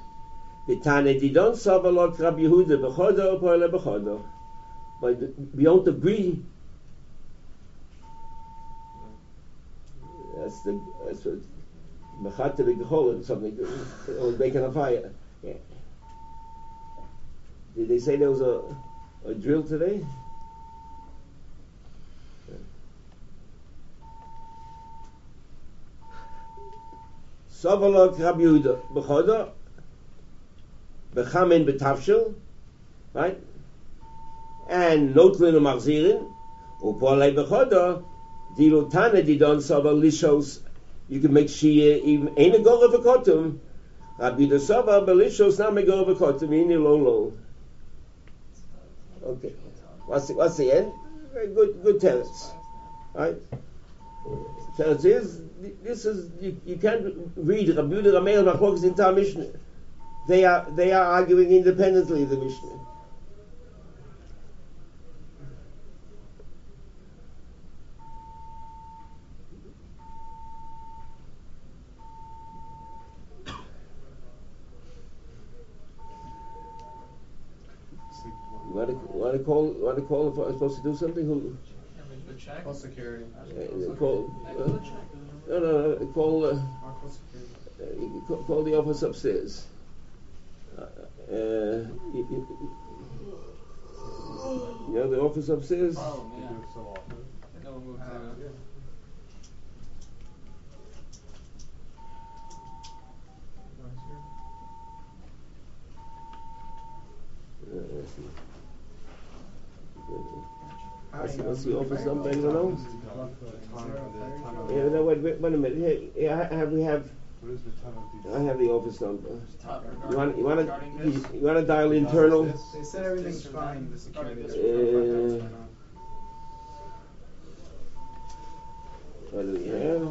But we don't agree. That's what Mechat Gechol something was making a fire. Yeah. Did they say there was a drill today? Savalok Rabbi Yehuda b'choda b'chamin b'tavshil, right? And notlin u'machzirin u'polei b'choda dilo tana didon saval lishos. You can make shia even ain't a gorah v'kotum. Rabbi Yehuda saval b'lishos not make gorah v'kotum. Ini lo. Okay. What's the end? Very good tenets, right? Tenets is this is you can't read Rabbi Yehuda Rameir Machlokas in Tal Mishnah. They are arguing independently of the Mishnah. Want to call if I'm supposed to do something? Who? Call security. Call the office upstairs. You know the office upstairs? Oh, yeah. No one moved What's the office number? Anyone know? Yeah, no, wait a minute. Here, I have the office number. You want to dial internal? They said everything's fine. The security. What do we have?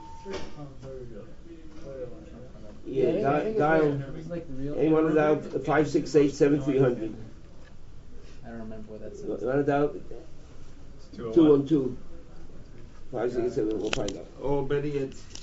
Yeah, dial. Anyone to dial 568-7300? I don't remember what that says. You want to dial 212. We'll find out. Or better yet,